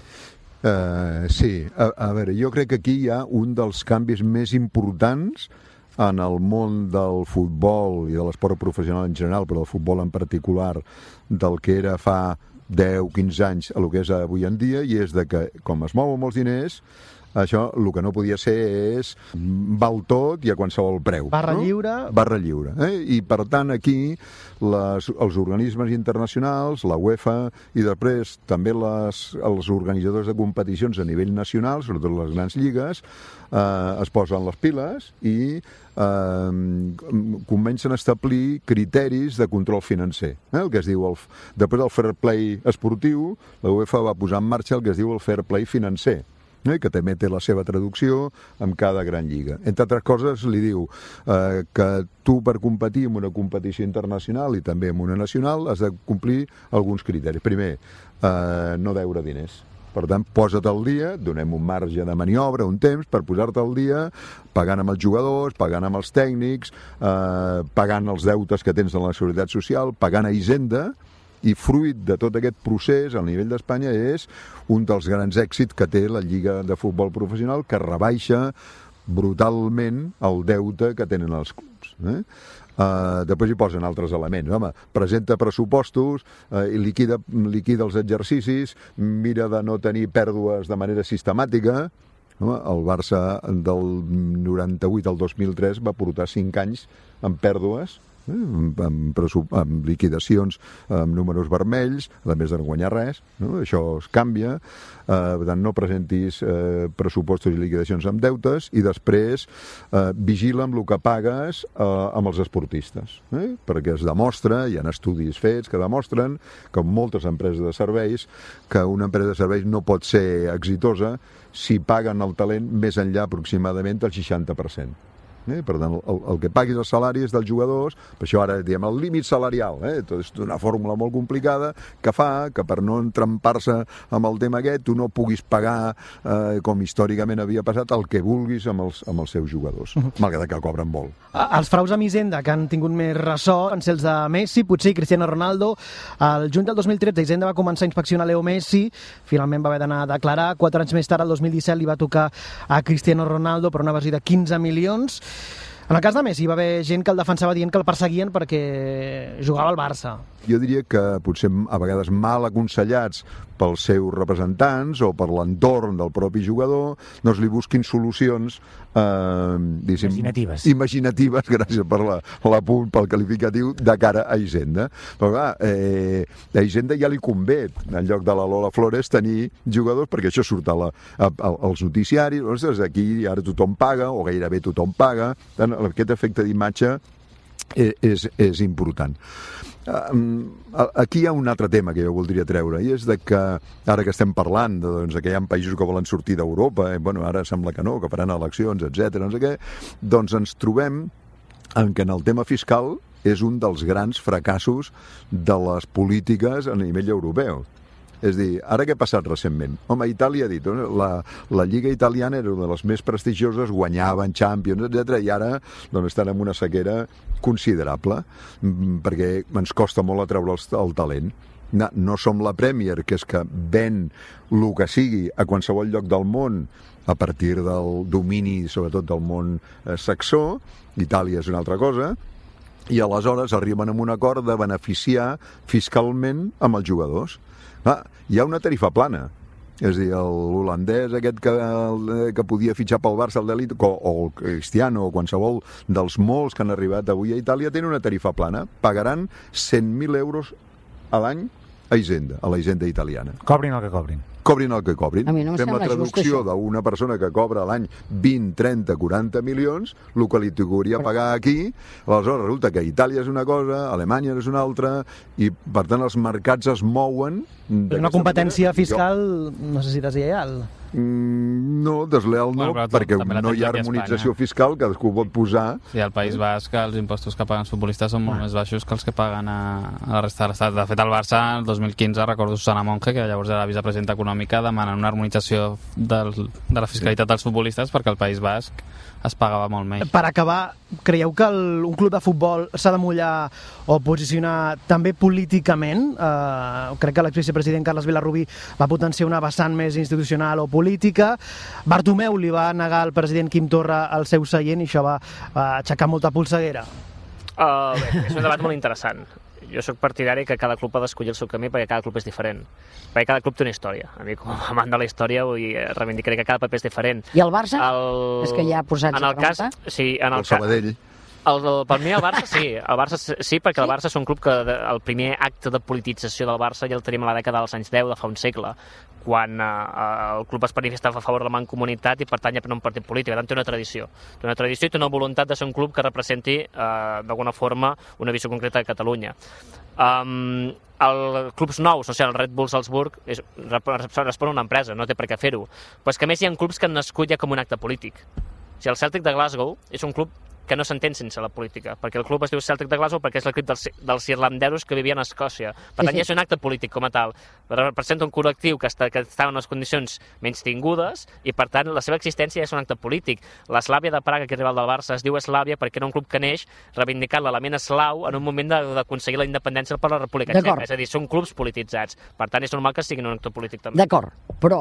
Uh, sí, a, a veure, jo crec que aquí hi ha un dels canvis més importants en el món del futbol i de l'esport professional en general, però del futbol en particular, del que era fa deu quinze anys a lo que és avui en dia, i és de que, com es mouen molts diners, això el que no podia ser és val tot i a qualsevol preu. Barra no? lliure. Barra lliure. Eh? I per tant aquí les, els organismes internacionals, la UEFA i després també les, els organitzadors de competicions a nivell nacional, sobretot les grans lligues, eh, es posen les piles i eh, comencen a establir criteris de control financer. Eh? El que es diu, el, després del fair play esportiu, la UEFA va posar en marxa el que es diu el fair play financer, eh, que també té la seva traducció en cada gran lliga. Entre altres coses, li diu eh, que tu per competir en una competició internacional i també en una nacional has de complir alguns criteris. Primer, eh, no deure diners. Per tant, posa't al dia, donem un marge de maniobra, un temps, per posar-te al dia, pagant amb els jugadors, pagant amb els tècnics, eh, pagant els deutes que tens de la Seguretat Social, pagant a Hisenda, i fruit de tot aquest procés a nivell d'Espanya és un dels grans èxits que té la Lliga de Futbol Professional, que rebaixa brutalment el deute que tenen els clubs. Eh? Uh, després hi posen altres elements. Home, presenta pressupostos, uh, i liquida, liquida els exercicis, mira de no tenir pèrdues de manera sistemàtica. Home, el Barça del noranta-vuit al dos mil tres va portar cinc anys amb pèrdues, eh, amb, amb, amb liquidacions, amb números vermells, a més de no guanyar res, no? Això es canvia. Eh, per tant, no presentis eh, pressupostos i liquidacions amb deutes i després eh, vigila amb el que pagues eh, amb els esportistes, eh? Perquè es demostra, hi ha estudis fets que demostren que moltes empreses de serveis, que una empresa de serveis no pot ser exitosa si paguen el talent més enllà aproximadament del seixanta per cent. Eh? Per tant, el, el que paguis els salaris dels jugadors, per això ara diem el límit salarial, eh? Tot és una fórmula molt complicada que fa que per no entrampar-se amb el tema aquest tu no puguis pagar, eh, com històricament havia passat, el que vulguis amb els, amb els seus jugadors, uh-huh. malgrat que cobren molt. Els fraus amb Hisenda que han tingut més ressò van ser els de Messi, potser Cristiano Ronaldo. El juny del dos mil tretze Hisenda va començar a inspeccionar Leo Messi, finalment va haver d'anar a declarar, quatre anys més tard, el dos mil disset, li va tocar a Cristiano Ronaldo per una evasió de quinze milions. En el cas de Messi va haver gent que el defensava dient que el perseguien perquè jugava al Barça. Jo diria que potser a vegades mal aconsellats pels seus representants o per l'entorn del propi jugador, doncs li busquin solucions eh, imaginatives. imaginatives, gràcies per la, la punt, pel qualificatiu, de cara a Hisenda. Però clar, eh, a Hisenda ja li convé, en lloc de la Lola Flores, tenir jugadors, perquè això surt a la, a, a, als noticiaris. Ostres, aquí ara tothom paga, o gairebé tothom paga. Tant, aquest efecte d'imatge és, és, és important. Aquí hi ha un altre tema que jo voldria treure, i és de que ara que estem parlant de, doncs, que hi ha països que volen sortir d'Europa, eh, bueno, ara sembla que no, que faran eleccions, etcètera, no sé què, doncs ens trobem en què en el tema fiscal és un dels grans fracassos de les polítiques a nivell europeu. És dir, ara què ha passat recentment? Home, Itàlia ha dit, la, la Lliga italiana era una de les més prestigioses, guanyaven Champions, etcètera, i ara doncs, estan en una sequera considerable, perquè ens costa molt atreure el, el talent. No, no som la Premier, que és que ven el que sigui a qualsevol lloc del món a partir del domini, sobretot del món eh, saxó. Itàlia és una altra cosa, i aleshores arriben a un acord de beneficiar fiscalment amb els jugadors. Ah, hi ha una tarifa plana, és a dir, l'holandès aquest que, que podia fitxar pel Barça, el d'elit, o, o el Cristiano, o qualsevol dels molts que han arribat avui a Itàlia, tenen una tarifa plana, pagaran cent mil euros a l'any a Hisenda, a la Hisenda italiana. Cobrin el que cobrin. Cobrin el que cobrin. A mi no em Fem la sembla just, traducció això. d'una persona que cobra a l'any vint, trenta, quaranta milions, el que li tocaria pagar aquí, aleshores resulta que Itàlia és una cosa, Alemanya és una altra, i per tant els mercats es mouen... Una competència manera. Fiscal, no sé si deslleial. Mm, no, desleal no, bueno, perquè no hi ha harmonització fiscal, cadascú pot posar... Sí, al País Basc els impostos que paguen els futbolistes són molt ah. més baixos que els que paguen a, a la resta de l'Estat. De fet, al Barça, el dos mil quinze, recordo Susana Monge, que llavors era la vicepresidenta econòmica, demanant una harmonització del, de la fiscalitat sí. dels futbolistes perquè al País Basc es pagava molt menys. Per acabar, creieu que el, un club de futbol s'ha de mullar o posicionar també políticament? Eh, crec que l'exvicepresident Carles Vilarrubí va potenciar una vessant més institucional o política. Bartomeu li va negar al president Quim Torra el seu seient i això va, va aixecar molta polseguera. Uh, bé, és un debat molt interessant. Jo sóc partidari que cada club ha d'escollir el seu camí perquè cada club és diferent. Perquè cada club té una història. A mi, com a amant de la història, vull reivindicar que cada paper és diferent. I el Barça? El... És que ja posats en el a preguntar. Cas, sí, en el, el Sabadell. El, el, per mi el Barça sí, el Barça sí, perquè el Barça és un club que de, el primer acte de politització del Barça ja el tenim a la dècada dels anys deu, de fa un segle, quan eh, el club es manifestava a favor de la mancomunitat i pertany a un partit polític. Per tant, té una tradició. Té una tradició i té una voluntat de ser un club que representi eh, d'alguna forma una visió concreta de Catalunya. Um, els clubs nous, o sigui, el Red Bull Salzburg és, respon a una empresa, no té per què fer-ho, però és que a més hi ha clubs que han nascut ja com un acte polític. O sigui, el Celtic de Glasgow és un club que no s'entén sense la política, perquè el club es diu Celtic de Glasgow perquè és l'equip dels, dels irlandesos que vivien a Escòcia. Per tant, sí, sí. És un acte polític com a tal. Representa un col·lectiu que està, que està en unes condicions menys tingudes i, per tant, la seva existència és un acte polític. L'Eslàvia de Praga, que és rival del Barça, es diu Eslàvia perquè era un club que neix reivindicant l'element eslau en un moment d'aconseguir la independència per la República Txeca. És a dir, són clubs polititzats. Per tant, és normal que siguin un acte polític també. D'acord, però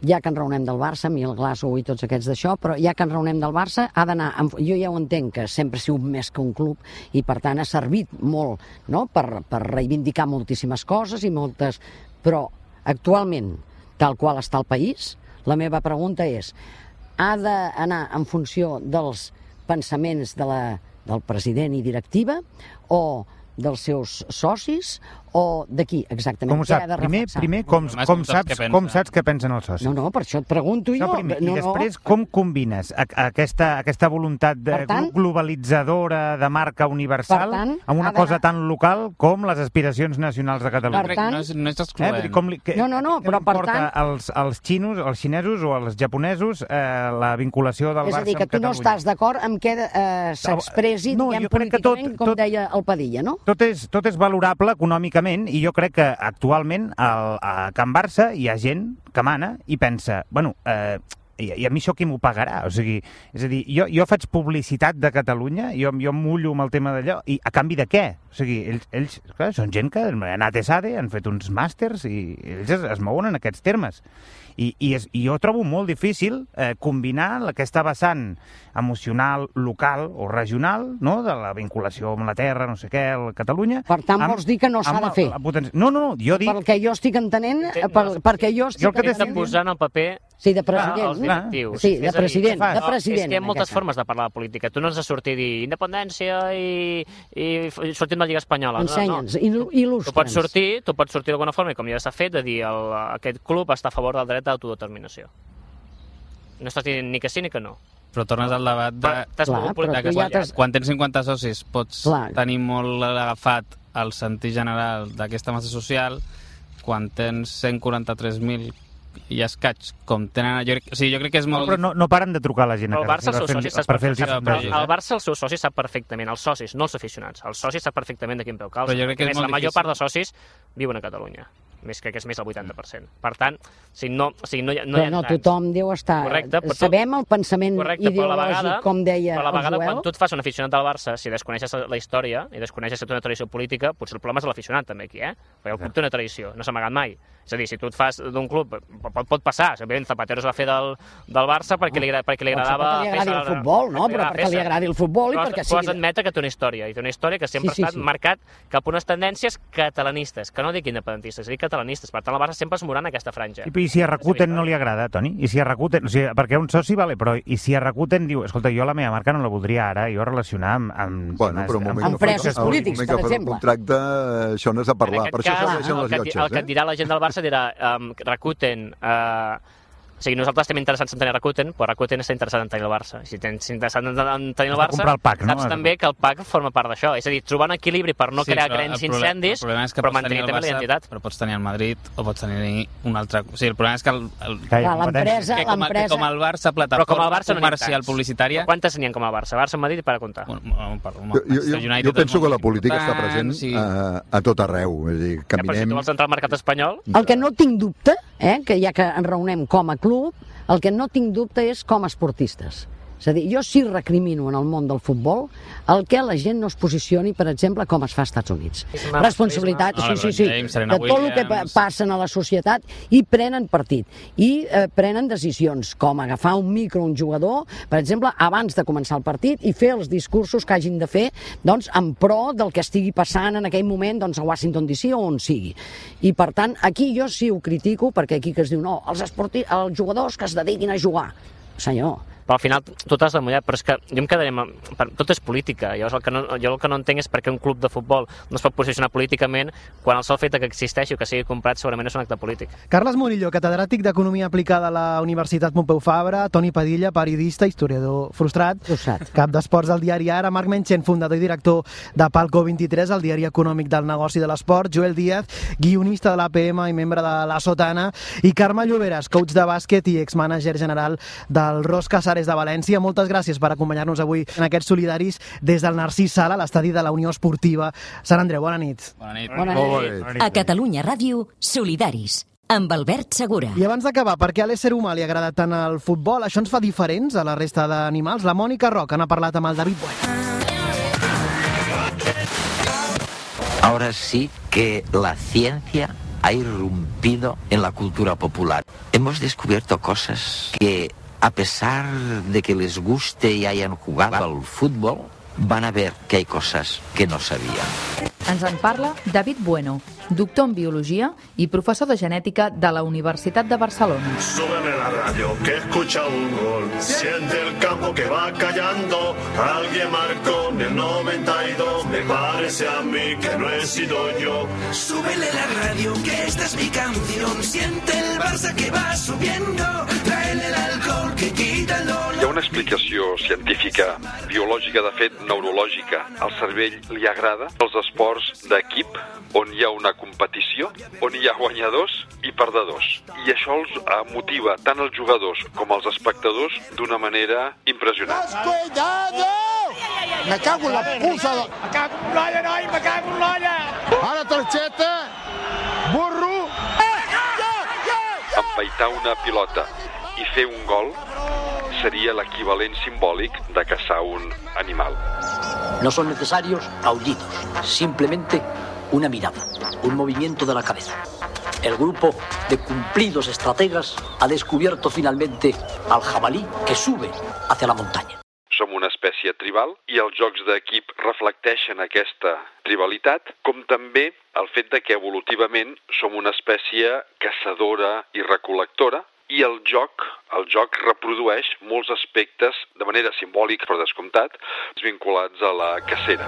ja que ens raonem del Barça, a mi el Glasgow i tots aquests d'això, però ja que ens raonem del Barça, ha d'anar... Amb... Jo ja ho entenc, que sempre ha sigut més que un club i, per tant, ha servit molt, no?, per, per reivindicar moltíssimes coses i moltes... Però, actualment, tal qual està el país, la meva pregunta és, ha d'anar en funció dels pensaments de la, del president i directiva o dels seus socis o d'aquí, exactament? Com ho saps? Primer, primer com, com, saps, com saps què pensen els socis? No, no, per això et pregunto jo. Primer. No, I després, no. com combines a, a aquesta, aquesta voluntat de tant, globalitzadora de marca universal tant, amb una cosa tan local com les aspiracions nacionals de Catalunya? Per tant, no és, no és excloent. Eh? Com li, que, no, no, no, però per tant... Els, els xinos, els xinesos o els japonesos eh, la vinculació del Barça amb Catalunya? És a dir, que tu no estàs d'acord amb què eh, s'expressi, no, diguem, políticament, tot, com tot, deia el Padilla, no? Tot és, tot és valorable econòmicament i jo crec que actualment al, a Can Barça hi ha gent que mana i pensa, bueno, eh, i, i a mi això qui m'ho pagarà? O sigui, és a dir, jo, jo faig publicitat de Catalunya, jo, jo em mullo amb el tema d'allò, i a canvi de què? O sigui, ells, ells clar, són gent que han anat a ESADE, han fet uns màsters i ells es, es mouen en aquests termes. I, i, és, i jo trobo molt difícil eh, combinar aquesta vessant emocional, local o regional, no?, de la vinculació amb la terra, no sé què, a Catalunya... Per tant, amb, vols dir que no s'ha de fer? Poten... No, no, no, jo dic... Pel que jo estic entenent, per, perquè jo estic jo el que entenent... posar en el paper... Sí, de president. Ah, els directius. Sí, de president, dir, de president. És que hi ha moltes formes de parlar de política. Tu no has de sortir a dir independència i, i sortir de la Lliga Espanyola. Ensenya'ns, no, no. il·lustra'ns. Tu pots sortir, tu pots sortir d'alguna forma, i com ja s'ha fet, de dir el, aquest club està a favor del dret d'autodeterminació. No estàs dient ni que sí ni que no. Però tornes al debat de... Clar, de que ja quan, quan tens cinquanta socis pots Clar. tenir molt agafat el sentit general d'aquesta massa social, quan tens cent quaranta-tres mil i escaig, com tenen... Jo, o sigui, jo crec que és molt... Però no, no paren de trucar a la gent. El Barça, els seus socis, per fer el, el Barça, els seus socis sap perfectament, els socis, no els aficionats, els socis sap perfectament de quin peu calça. Però jo crec que és molt la major difícil. part dels socis viuen a Catalunya. Més que és més del vuitanta per cent. Per tant, o sigui, no, o sigui, no, hi, no però hi ha no, tothom deu estar... Correcte, però sabem el pensament correcte, ideològic, vegada, com deia però a la vegada, el Joel. quan tu et fas un aficionat del Barça, si desconeixes la història i desconeixes tota una tradició política, potser el problema és l'aficionat també aquí, eh? Perquè el club té una tradició, no s'ha amagat mai. És a dir, si tu et fas d'un club, pot, pot passar, òbviament Zapatero es va fer del, del Barça perquè li, perquè li agradava... Perquè li agradi el futbol, no? Però perquè li agradi el futbol i perquè sigui... Però has d'admetre que té una història, i té una història que sempre ha estat marcat cap a unes tendències catalanistes, que no dic independentistes, dic catalanistes. Per tant, el Barça sempre es mourà en aquesta franja. I, i si a Rakuten no li agrada, Toni? I si a Rakuten... O sigui, perquè un soci, vale, però i si a Rakuten diu, escolta, jo la meva marca no la voldria ara, jo relacionar amb... amb bueno, però un moment amb presos polítics, per exemple. Un contracte, això no és a parlar, per això serveixen les llotges, eh? El que et dirà la gent del Barça dirà... Um, Rakuten, eh, o sigui, nosaltres estem interessats en tenir Rakuten, però Rakuten està interessat en tenir el Barça. Si tens interessat en tenir el Barça, el pack, no? saps també que el pack forma part d'això. És a dir, trobar un equilibri per no sí, crear grans incendis, però mantenir també la identitat. Però pots tenir el Madrid o pots tenir un altre... O sigui, el problema és que... El, el... l'empresa... Que com, que com el Barça, plataforma Barça comercial publicitària... Quantes n'hi ha com el Barça? Barça, Madrid i per a comptar. Jo, jo, jo, jo penso que la política està present sí. a, a tot arreu. És a dir, caminem... Ja, però si tu vols entrar al mercat espanyol... El que no tinc dubte, eh, que ja que ens reuniem com a club, el que no tinc dubte és com a esportistes. És a dir, jo sí recrimino en el món del futbol el que la gent no es posicioni, per exemple, com es fa als Estats Units. Responsabilitat, sí, sí, sí, de tot el que passa a la societat i prenen partit. I eh, prenen decisions, com agafar un micro a un jugador, per exemple, abans de començar el partit i fer els discursos que hagin de fer doncs, en pro del que estigui passant en aquell moment doncs, a Washington D C o on sigui. I, per tant, aquí jo sí ho critico, perquè aquí que es diu, no, els, esporti... els jugadors que es dediquin a jugar. Senyor, però al final tu t'has de mullar, però és que jo em quedaré amb... Tot és política, llavors el que no, jo el que no entenc és per què un club de futbol no es pot posicionar políticament quan el sol fet que existeixi o que sigui comprat segurament és un acte polític. Carles Murillo, catedràtic d'Economia Aplicada a la Universitat Pompeu Fabra, Toni Padilla, periodista, historiador frustrat, frustrat. cap d'esports del diari Ara, Marc Menchen, fundador i director de Palco vint-i-tres, el diari econòmic del negoci de l'esport, Joel Díaz, guionista de l'A P M i membre de la Sotana, i Carme Lloberes, coach de bàsquet i exmànager general del Ros Casares de València. Moltes gràcies per acompanyar-nos avui en aquests solidaris des del Narcís Sala, l'estadi de la Unió Esportiva Sant Andreu. Bona nit. Bona nit. Bona nit. A Catalunya Ràdio, Solidaris, amb Albert Segura. I abans d'acabar, per què a l'ésser humà li ha agradat tant el futbol? Això ens fa diferents a la resta d'animals? La Mònica Roca n'ha parlat amb el David Bueno. Ahora sí que la ciencia ha irrumpido en la cultura popular. Hemos descubierto cosas que, a pesar de que les guste y hayan jugado al fútbol, van a ver que hay cosas que no sabían. Ens en parla David Bueno, doctor en Biologia i professor de Genètica de la Universitat de Barcelona. Súbeme la radio, que escucha un gol. Siente el campo que va callando. Alguien marcó en el noventa y dos. Me parece a mí que no he sido yo. Súbele la radio, que esta es mi canción. Siente el Barça que va subiendo. Tráele el alcohol que quita el dolor. Hi ha una explicació científica, biològica, de fet, neurològica. Al cervell li agrada els esports d'equip on hi ha una competició, on hi ha guanyadors i perdedors. I això els motiva tant els jugadors com els espectadors d'una manera impressionant. ¡Cuidado! Me cago en la puta! Me cago en l'olla, noi! Me cago en l'olla! Ara, torxeta! Burro! Empaitar una pilota i fer un gol seria l'equivalent simbòlic de caçar un animal. No son necesarios aullidos, simplemente una mirada, un movimiento de la cabeza. El grupo de cumplidos estrategas ha descubierto finalmente al jabalí que sube hacia la montaña. Som una espècie tribal i els jocs d'equip reflecteixen aquesta tribalitat, com també el fet de que evolutivament som una espècie caçadora i recol·lectora, i el joc, el joc reprodueix molts aspectes, de manera simbòlica, per descomptat, vinculats a la cacera.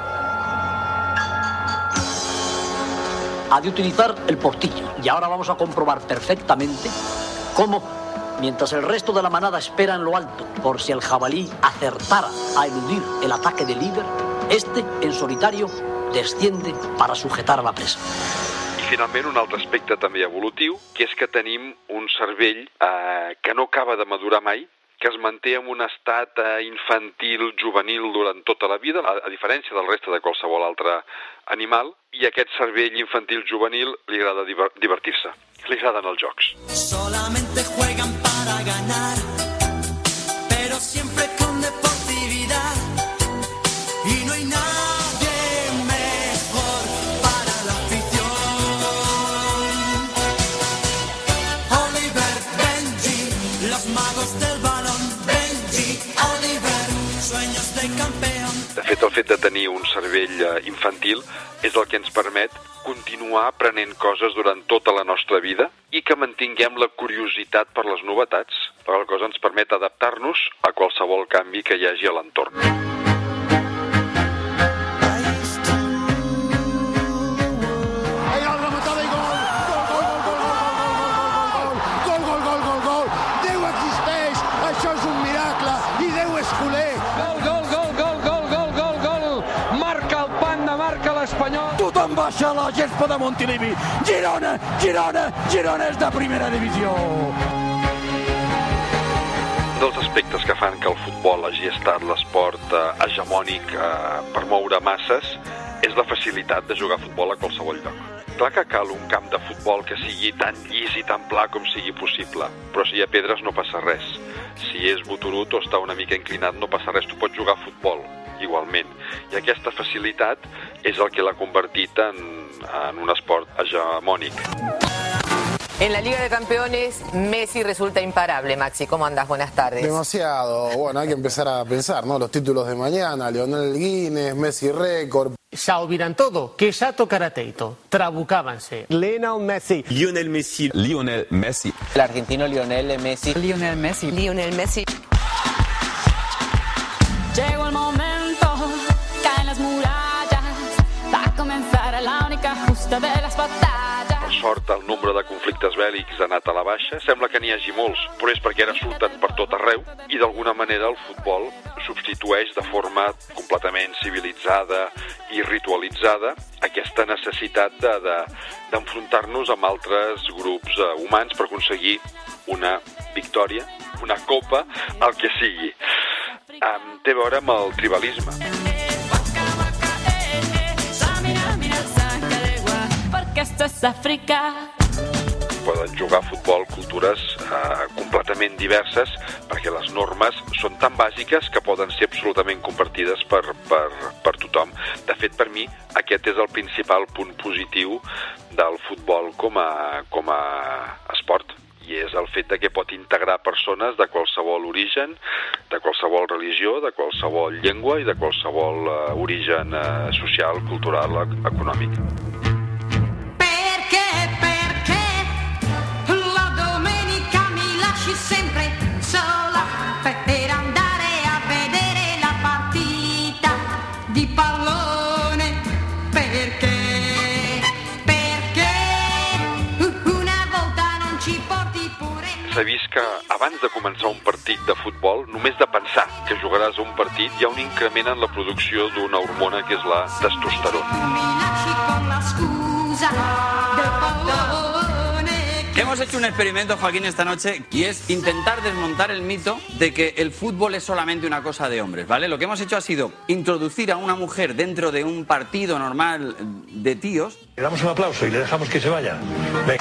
Ha de utilizar el portillo, y ahora vamos a comprobar perfectamente cómo, mientras el resto de la manada espera en lo alto, por si el jabalí acertara a eludir el ataque del líder, este, en solitario, desciende para sujetar a la presa. I finalment un altre aspecte també evolutiu, que és que tenim un cervell eh, que no acaba de madurar mai, que es manté en un estat eh, infantil, juvenil durant tota la vida, a, a diferència del reste de qualsevol altre animal, i aquest cervell infantil juvenil li agrada diver, divertir-se, li agraden els jocs. Solamente juegan para ganar, pero siempre con deportividad, y no hay nada. De fet, el fet de tenir un cervell infantil és el que ens permet continuar aprenent coses durant tota la nostra vida i que mantinguem la curiositat per les novetats, la qual cosa ens permet adaptar-nos a qualsevol canvi que hi hagi a l'entorn. Tothom baixa la gespa de Montilivi. Girona, Girona, Girona és de primera divisió. Un dels aspectes que fan que el futbol hagi estat l'esport eh, hegemònic eh, per moure masses és la facilitat de jugar a futbol a qualsevol lloc. Clar que cal un camp de futbol que sigui tan llis i tan pla com sigui possible, però si hi ha pedres no passa res. Si és boturut o està una mica inclinat no passa res, tu pots jugar a futbol igualment. I aquesta facilitat és el que l'ha convertit en, en un esport hegemònic. En la Liga de Campeones, Messi resulta imparable. Maxi, ¿cómo andas? Buenas tardes. Demasiado. Bueno, hay que empezar a pensar, ¿no? Los títulos de mañana, Lionel Guinness, Messi récord. Xa ho viran todo, que xa tocará teito. Trabucábanse. Lionel Messi. Lionel Messi. Lionel Messi. El argentino Lionel Messi. Lionel Messi. Lionel Messi. Llegó el momento, caen las murallas, va a comenzar la única justa de las batallas. Per sort, el nombre de conflictes bèl·lics ha anat a la baixa. Sembla que n'hi hagi molts, però és perquè ara surten per tot arreu i d'alguna manera el futbol substitueix de forma completament civilitzada i ritualitzada aquesta necessitat de, de, d'enfrontar-nos amb altres grups eh, humans per aconseguir una victòria, una copa, el que sigui. Um, té a veure amb el tribalisme. Poden jugar a futbol cultures eh, completament diverses perquè les normes són tan bàsiques que poden ser absolutament compartides per, per, per tothom. tothom. De fet, per mi, aquest és el principal punt positiu del futbol com a, com a esport, i és el fet de que pot integrar persones de qualsevol origen, de qualsevol religió, de qualsevol llengua i de qualsevol uh, origen uh, social, cultural, econòmic. Perché, perché la domenica mi lasci sempre sola per andare a vedere la partita di pallone? Perché? S'ha vist que abans de començar un partit de futbol, només de pensar que jugaràs un partit, hi ha un increment en la producció d'una hormona que és la testosterona. Hemos hecho un experimento, Joaquín, esta noche, y es intentar desmontar el mito de que el fútbol es solamente una cosa de hombres, ¿vale? Lo que hemos hecho ha sido introducir a una mujer dentro de un partido normal de tíos. Le damos un aplauso y le dejamos que se vaya. Venga.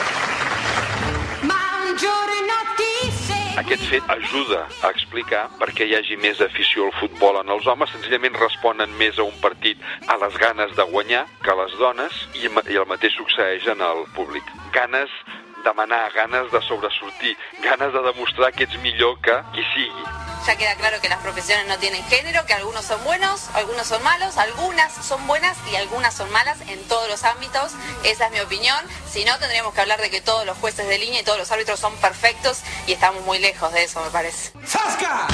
Aquest fet ajuda a explicar per què hi hagi més afició al futbol en els homes. Senzillament responen més a un partit a les ganes de guanyar que a les dones, i el mateix succeeix en el públic. Ganes de manar, ganes de sobresortir, ganes de demostrar que ets millor que qui sigui. Ya queda claro que las profesiones no tienen género, que algunos son buenos, algunos son malos, algunas son buenas y algunas son malas en todos los ámbitos. Esa es mi opinión. Si no, tendríamos que hablar de que todos los jueces de línea y todos los árbitros son perfectos, y estamos muy lejos de eso, me parece. ¡Zasca!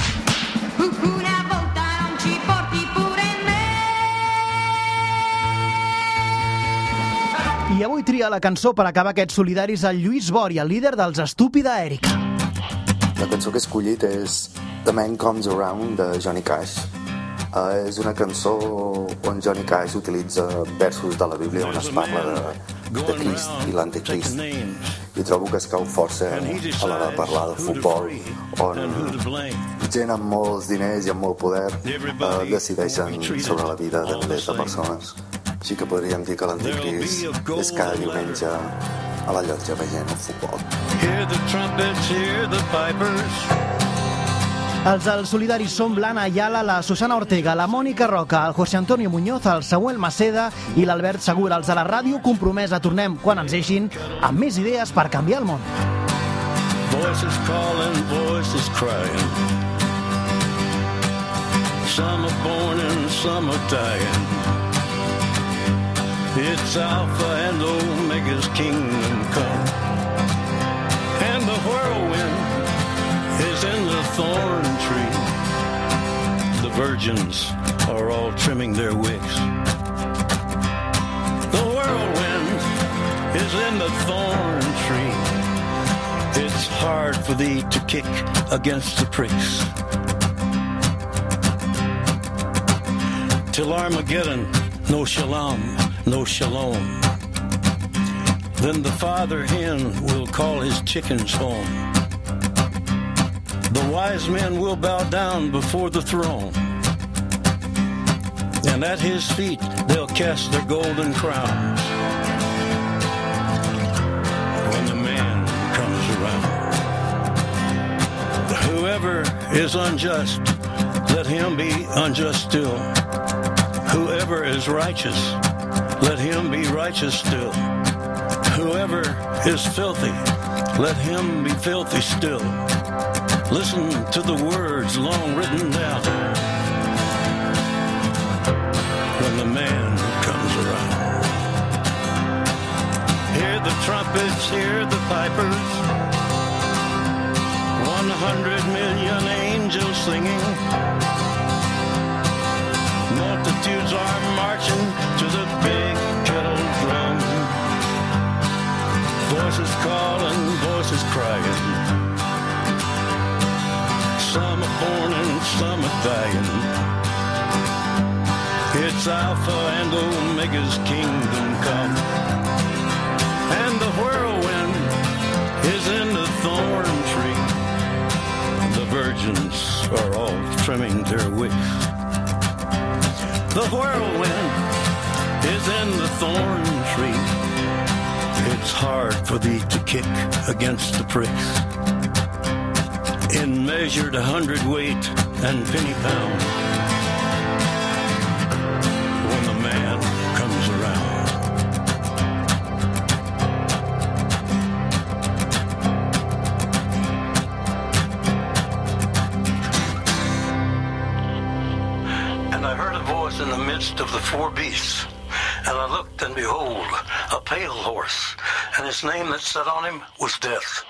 I avui tria la cançó per acabar aquests solidaris el Lluís Bori, el líder dels Estúpida Èrica. La cançó que he escollit és The Man Comes Around, de Johnny Cash. Uh, és una cançó on Johnny Cash utilitza versos de la Bíblia on es parla de, de Crist i l'anticrist. I trobo que es cau força a l'hora de parlar de futbol, on gent amb molts diners i amb molt poder uh, decideixen sobre la vida de milers de persones. Així que podríem dir que l'anticrist és cada diumenge a la llotja veient el futbol. Hear the trumpets, hear the pipers. Els dels solidaris són l'Anna Ayala, la Susana Ortega, la Mònica Roca, el José Antonio Muñoz, el Samuel Maceda i l'Albert Segura. Els de la ràdio compromesa. Tornem quan ens deixin amb més idees per canviar el món. Voices calling, voices crying. Some are born and some are dying. It's Alpha and Omega's kingdom come. And the whirlwind is in the thorn tree. The virgins are all trimming their wicks. The whirlwind is in the thorn tree. It's hard for thee to kick against the pricks. Till Armageddon, no shalom, no shalom. Then the father hen will call his chickens home. The wise men will bow down before the throne, and at his feet they'll cast their golden crowns. When the man comes around, whoever is unjust, let him be unjust still. Whoever is righteous, let him be righteous still. Whoever is filthy, let him be filthy still. Listen to the words long written down when the man comes around. Hear the trumpets, hear the pipers. One hundred million angels singing. Multitudes are marching to the big kettle drum. Voices calling, voices crying. Some are born and some are dying. It's Alpha and Omega's kingdom come. And the whirlwind is in the thorn tree. The virgins are all trimming their wicks. The whirlwind is in the thorn tree. It's hard for thee to kick against the pricks. In measured a hundredweight and penny pound. heard a voice in the midst of the four beasts, and I looked, and behold, a pale horse, and his name that sat on him was Death.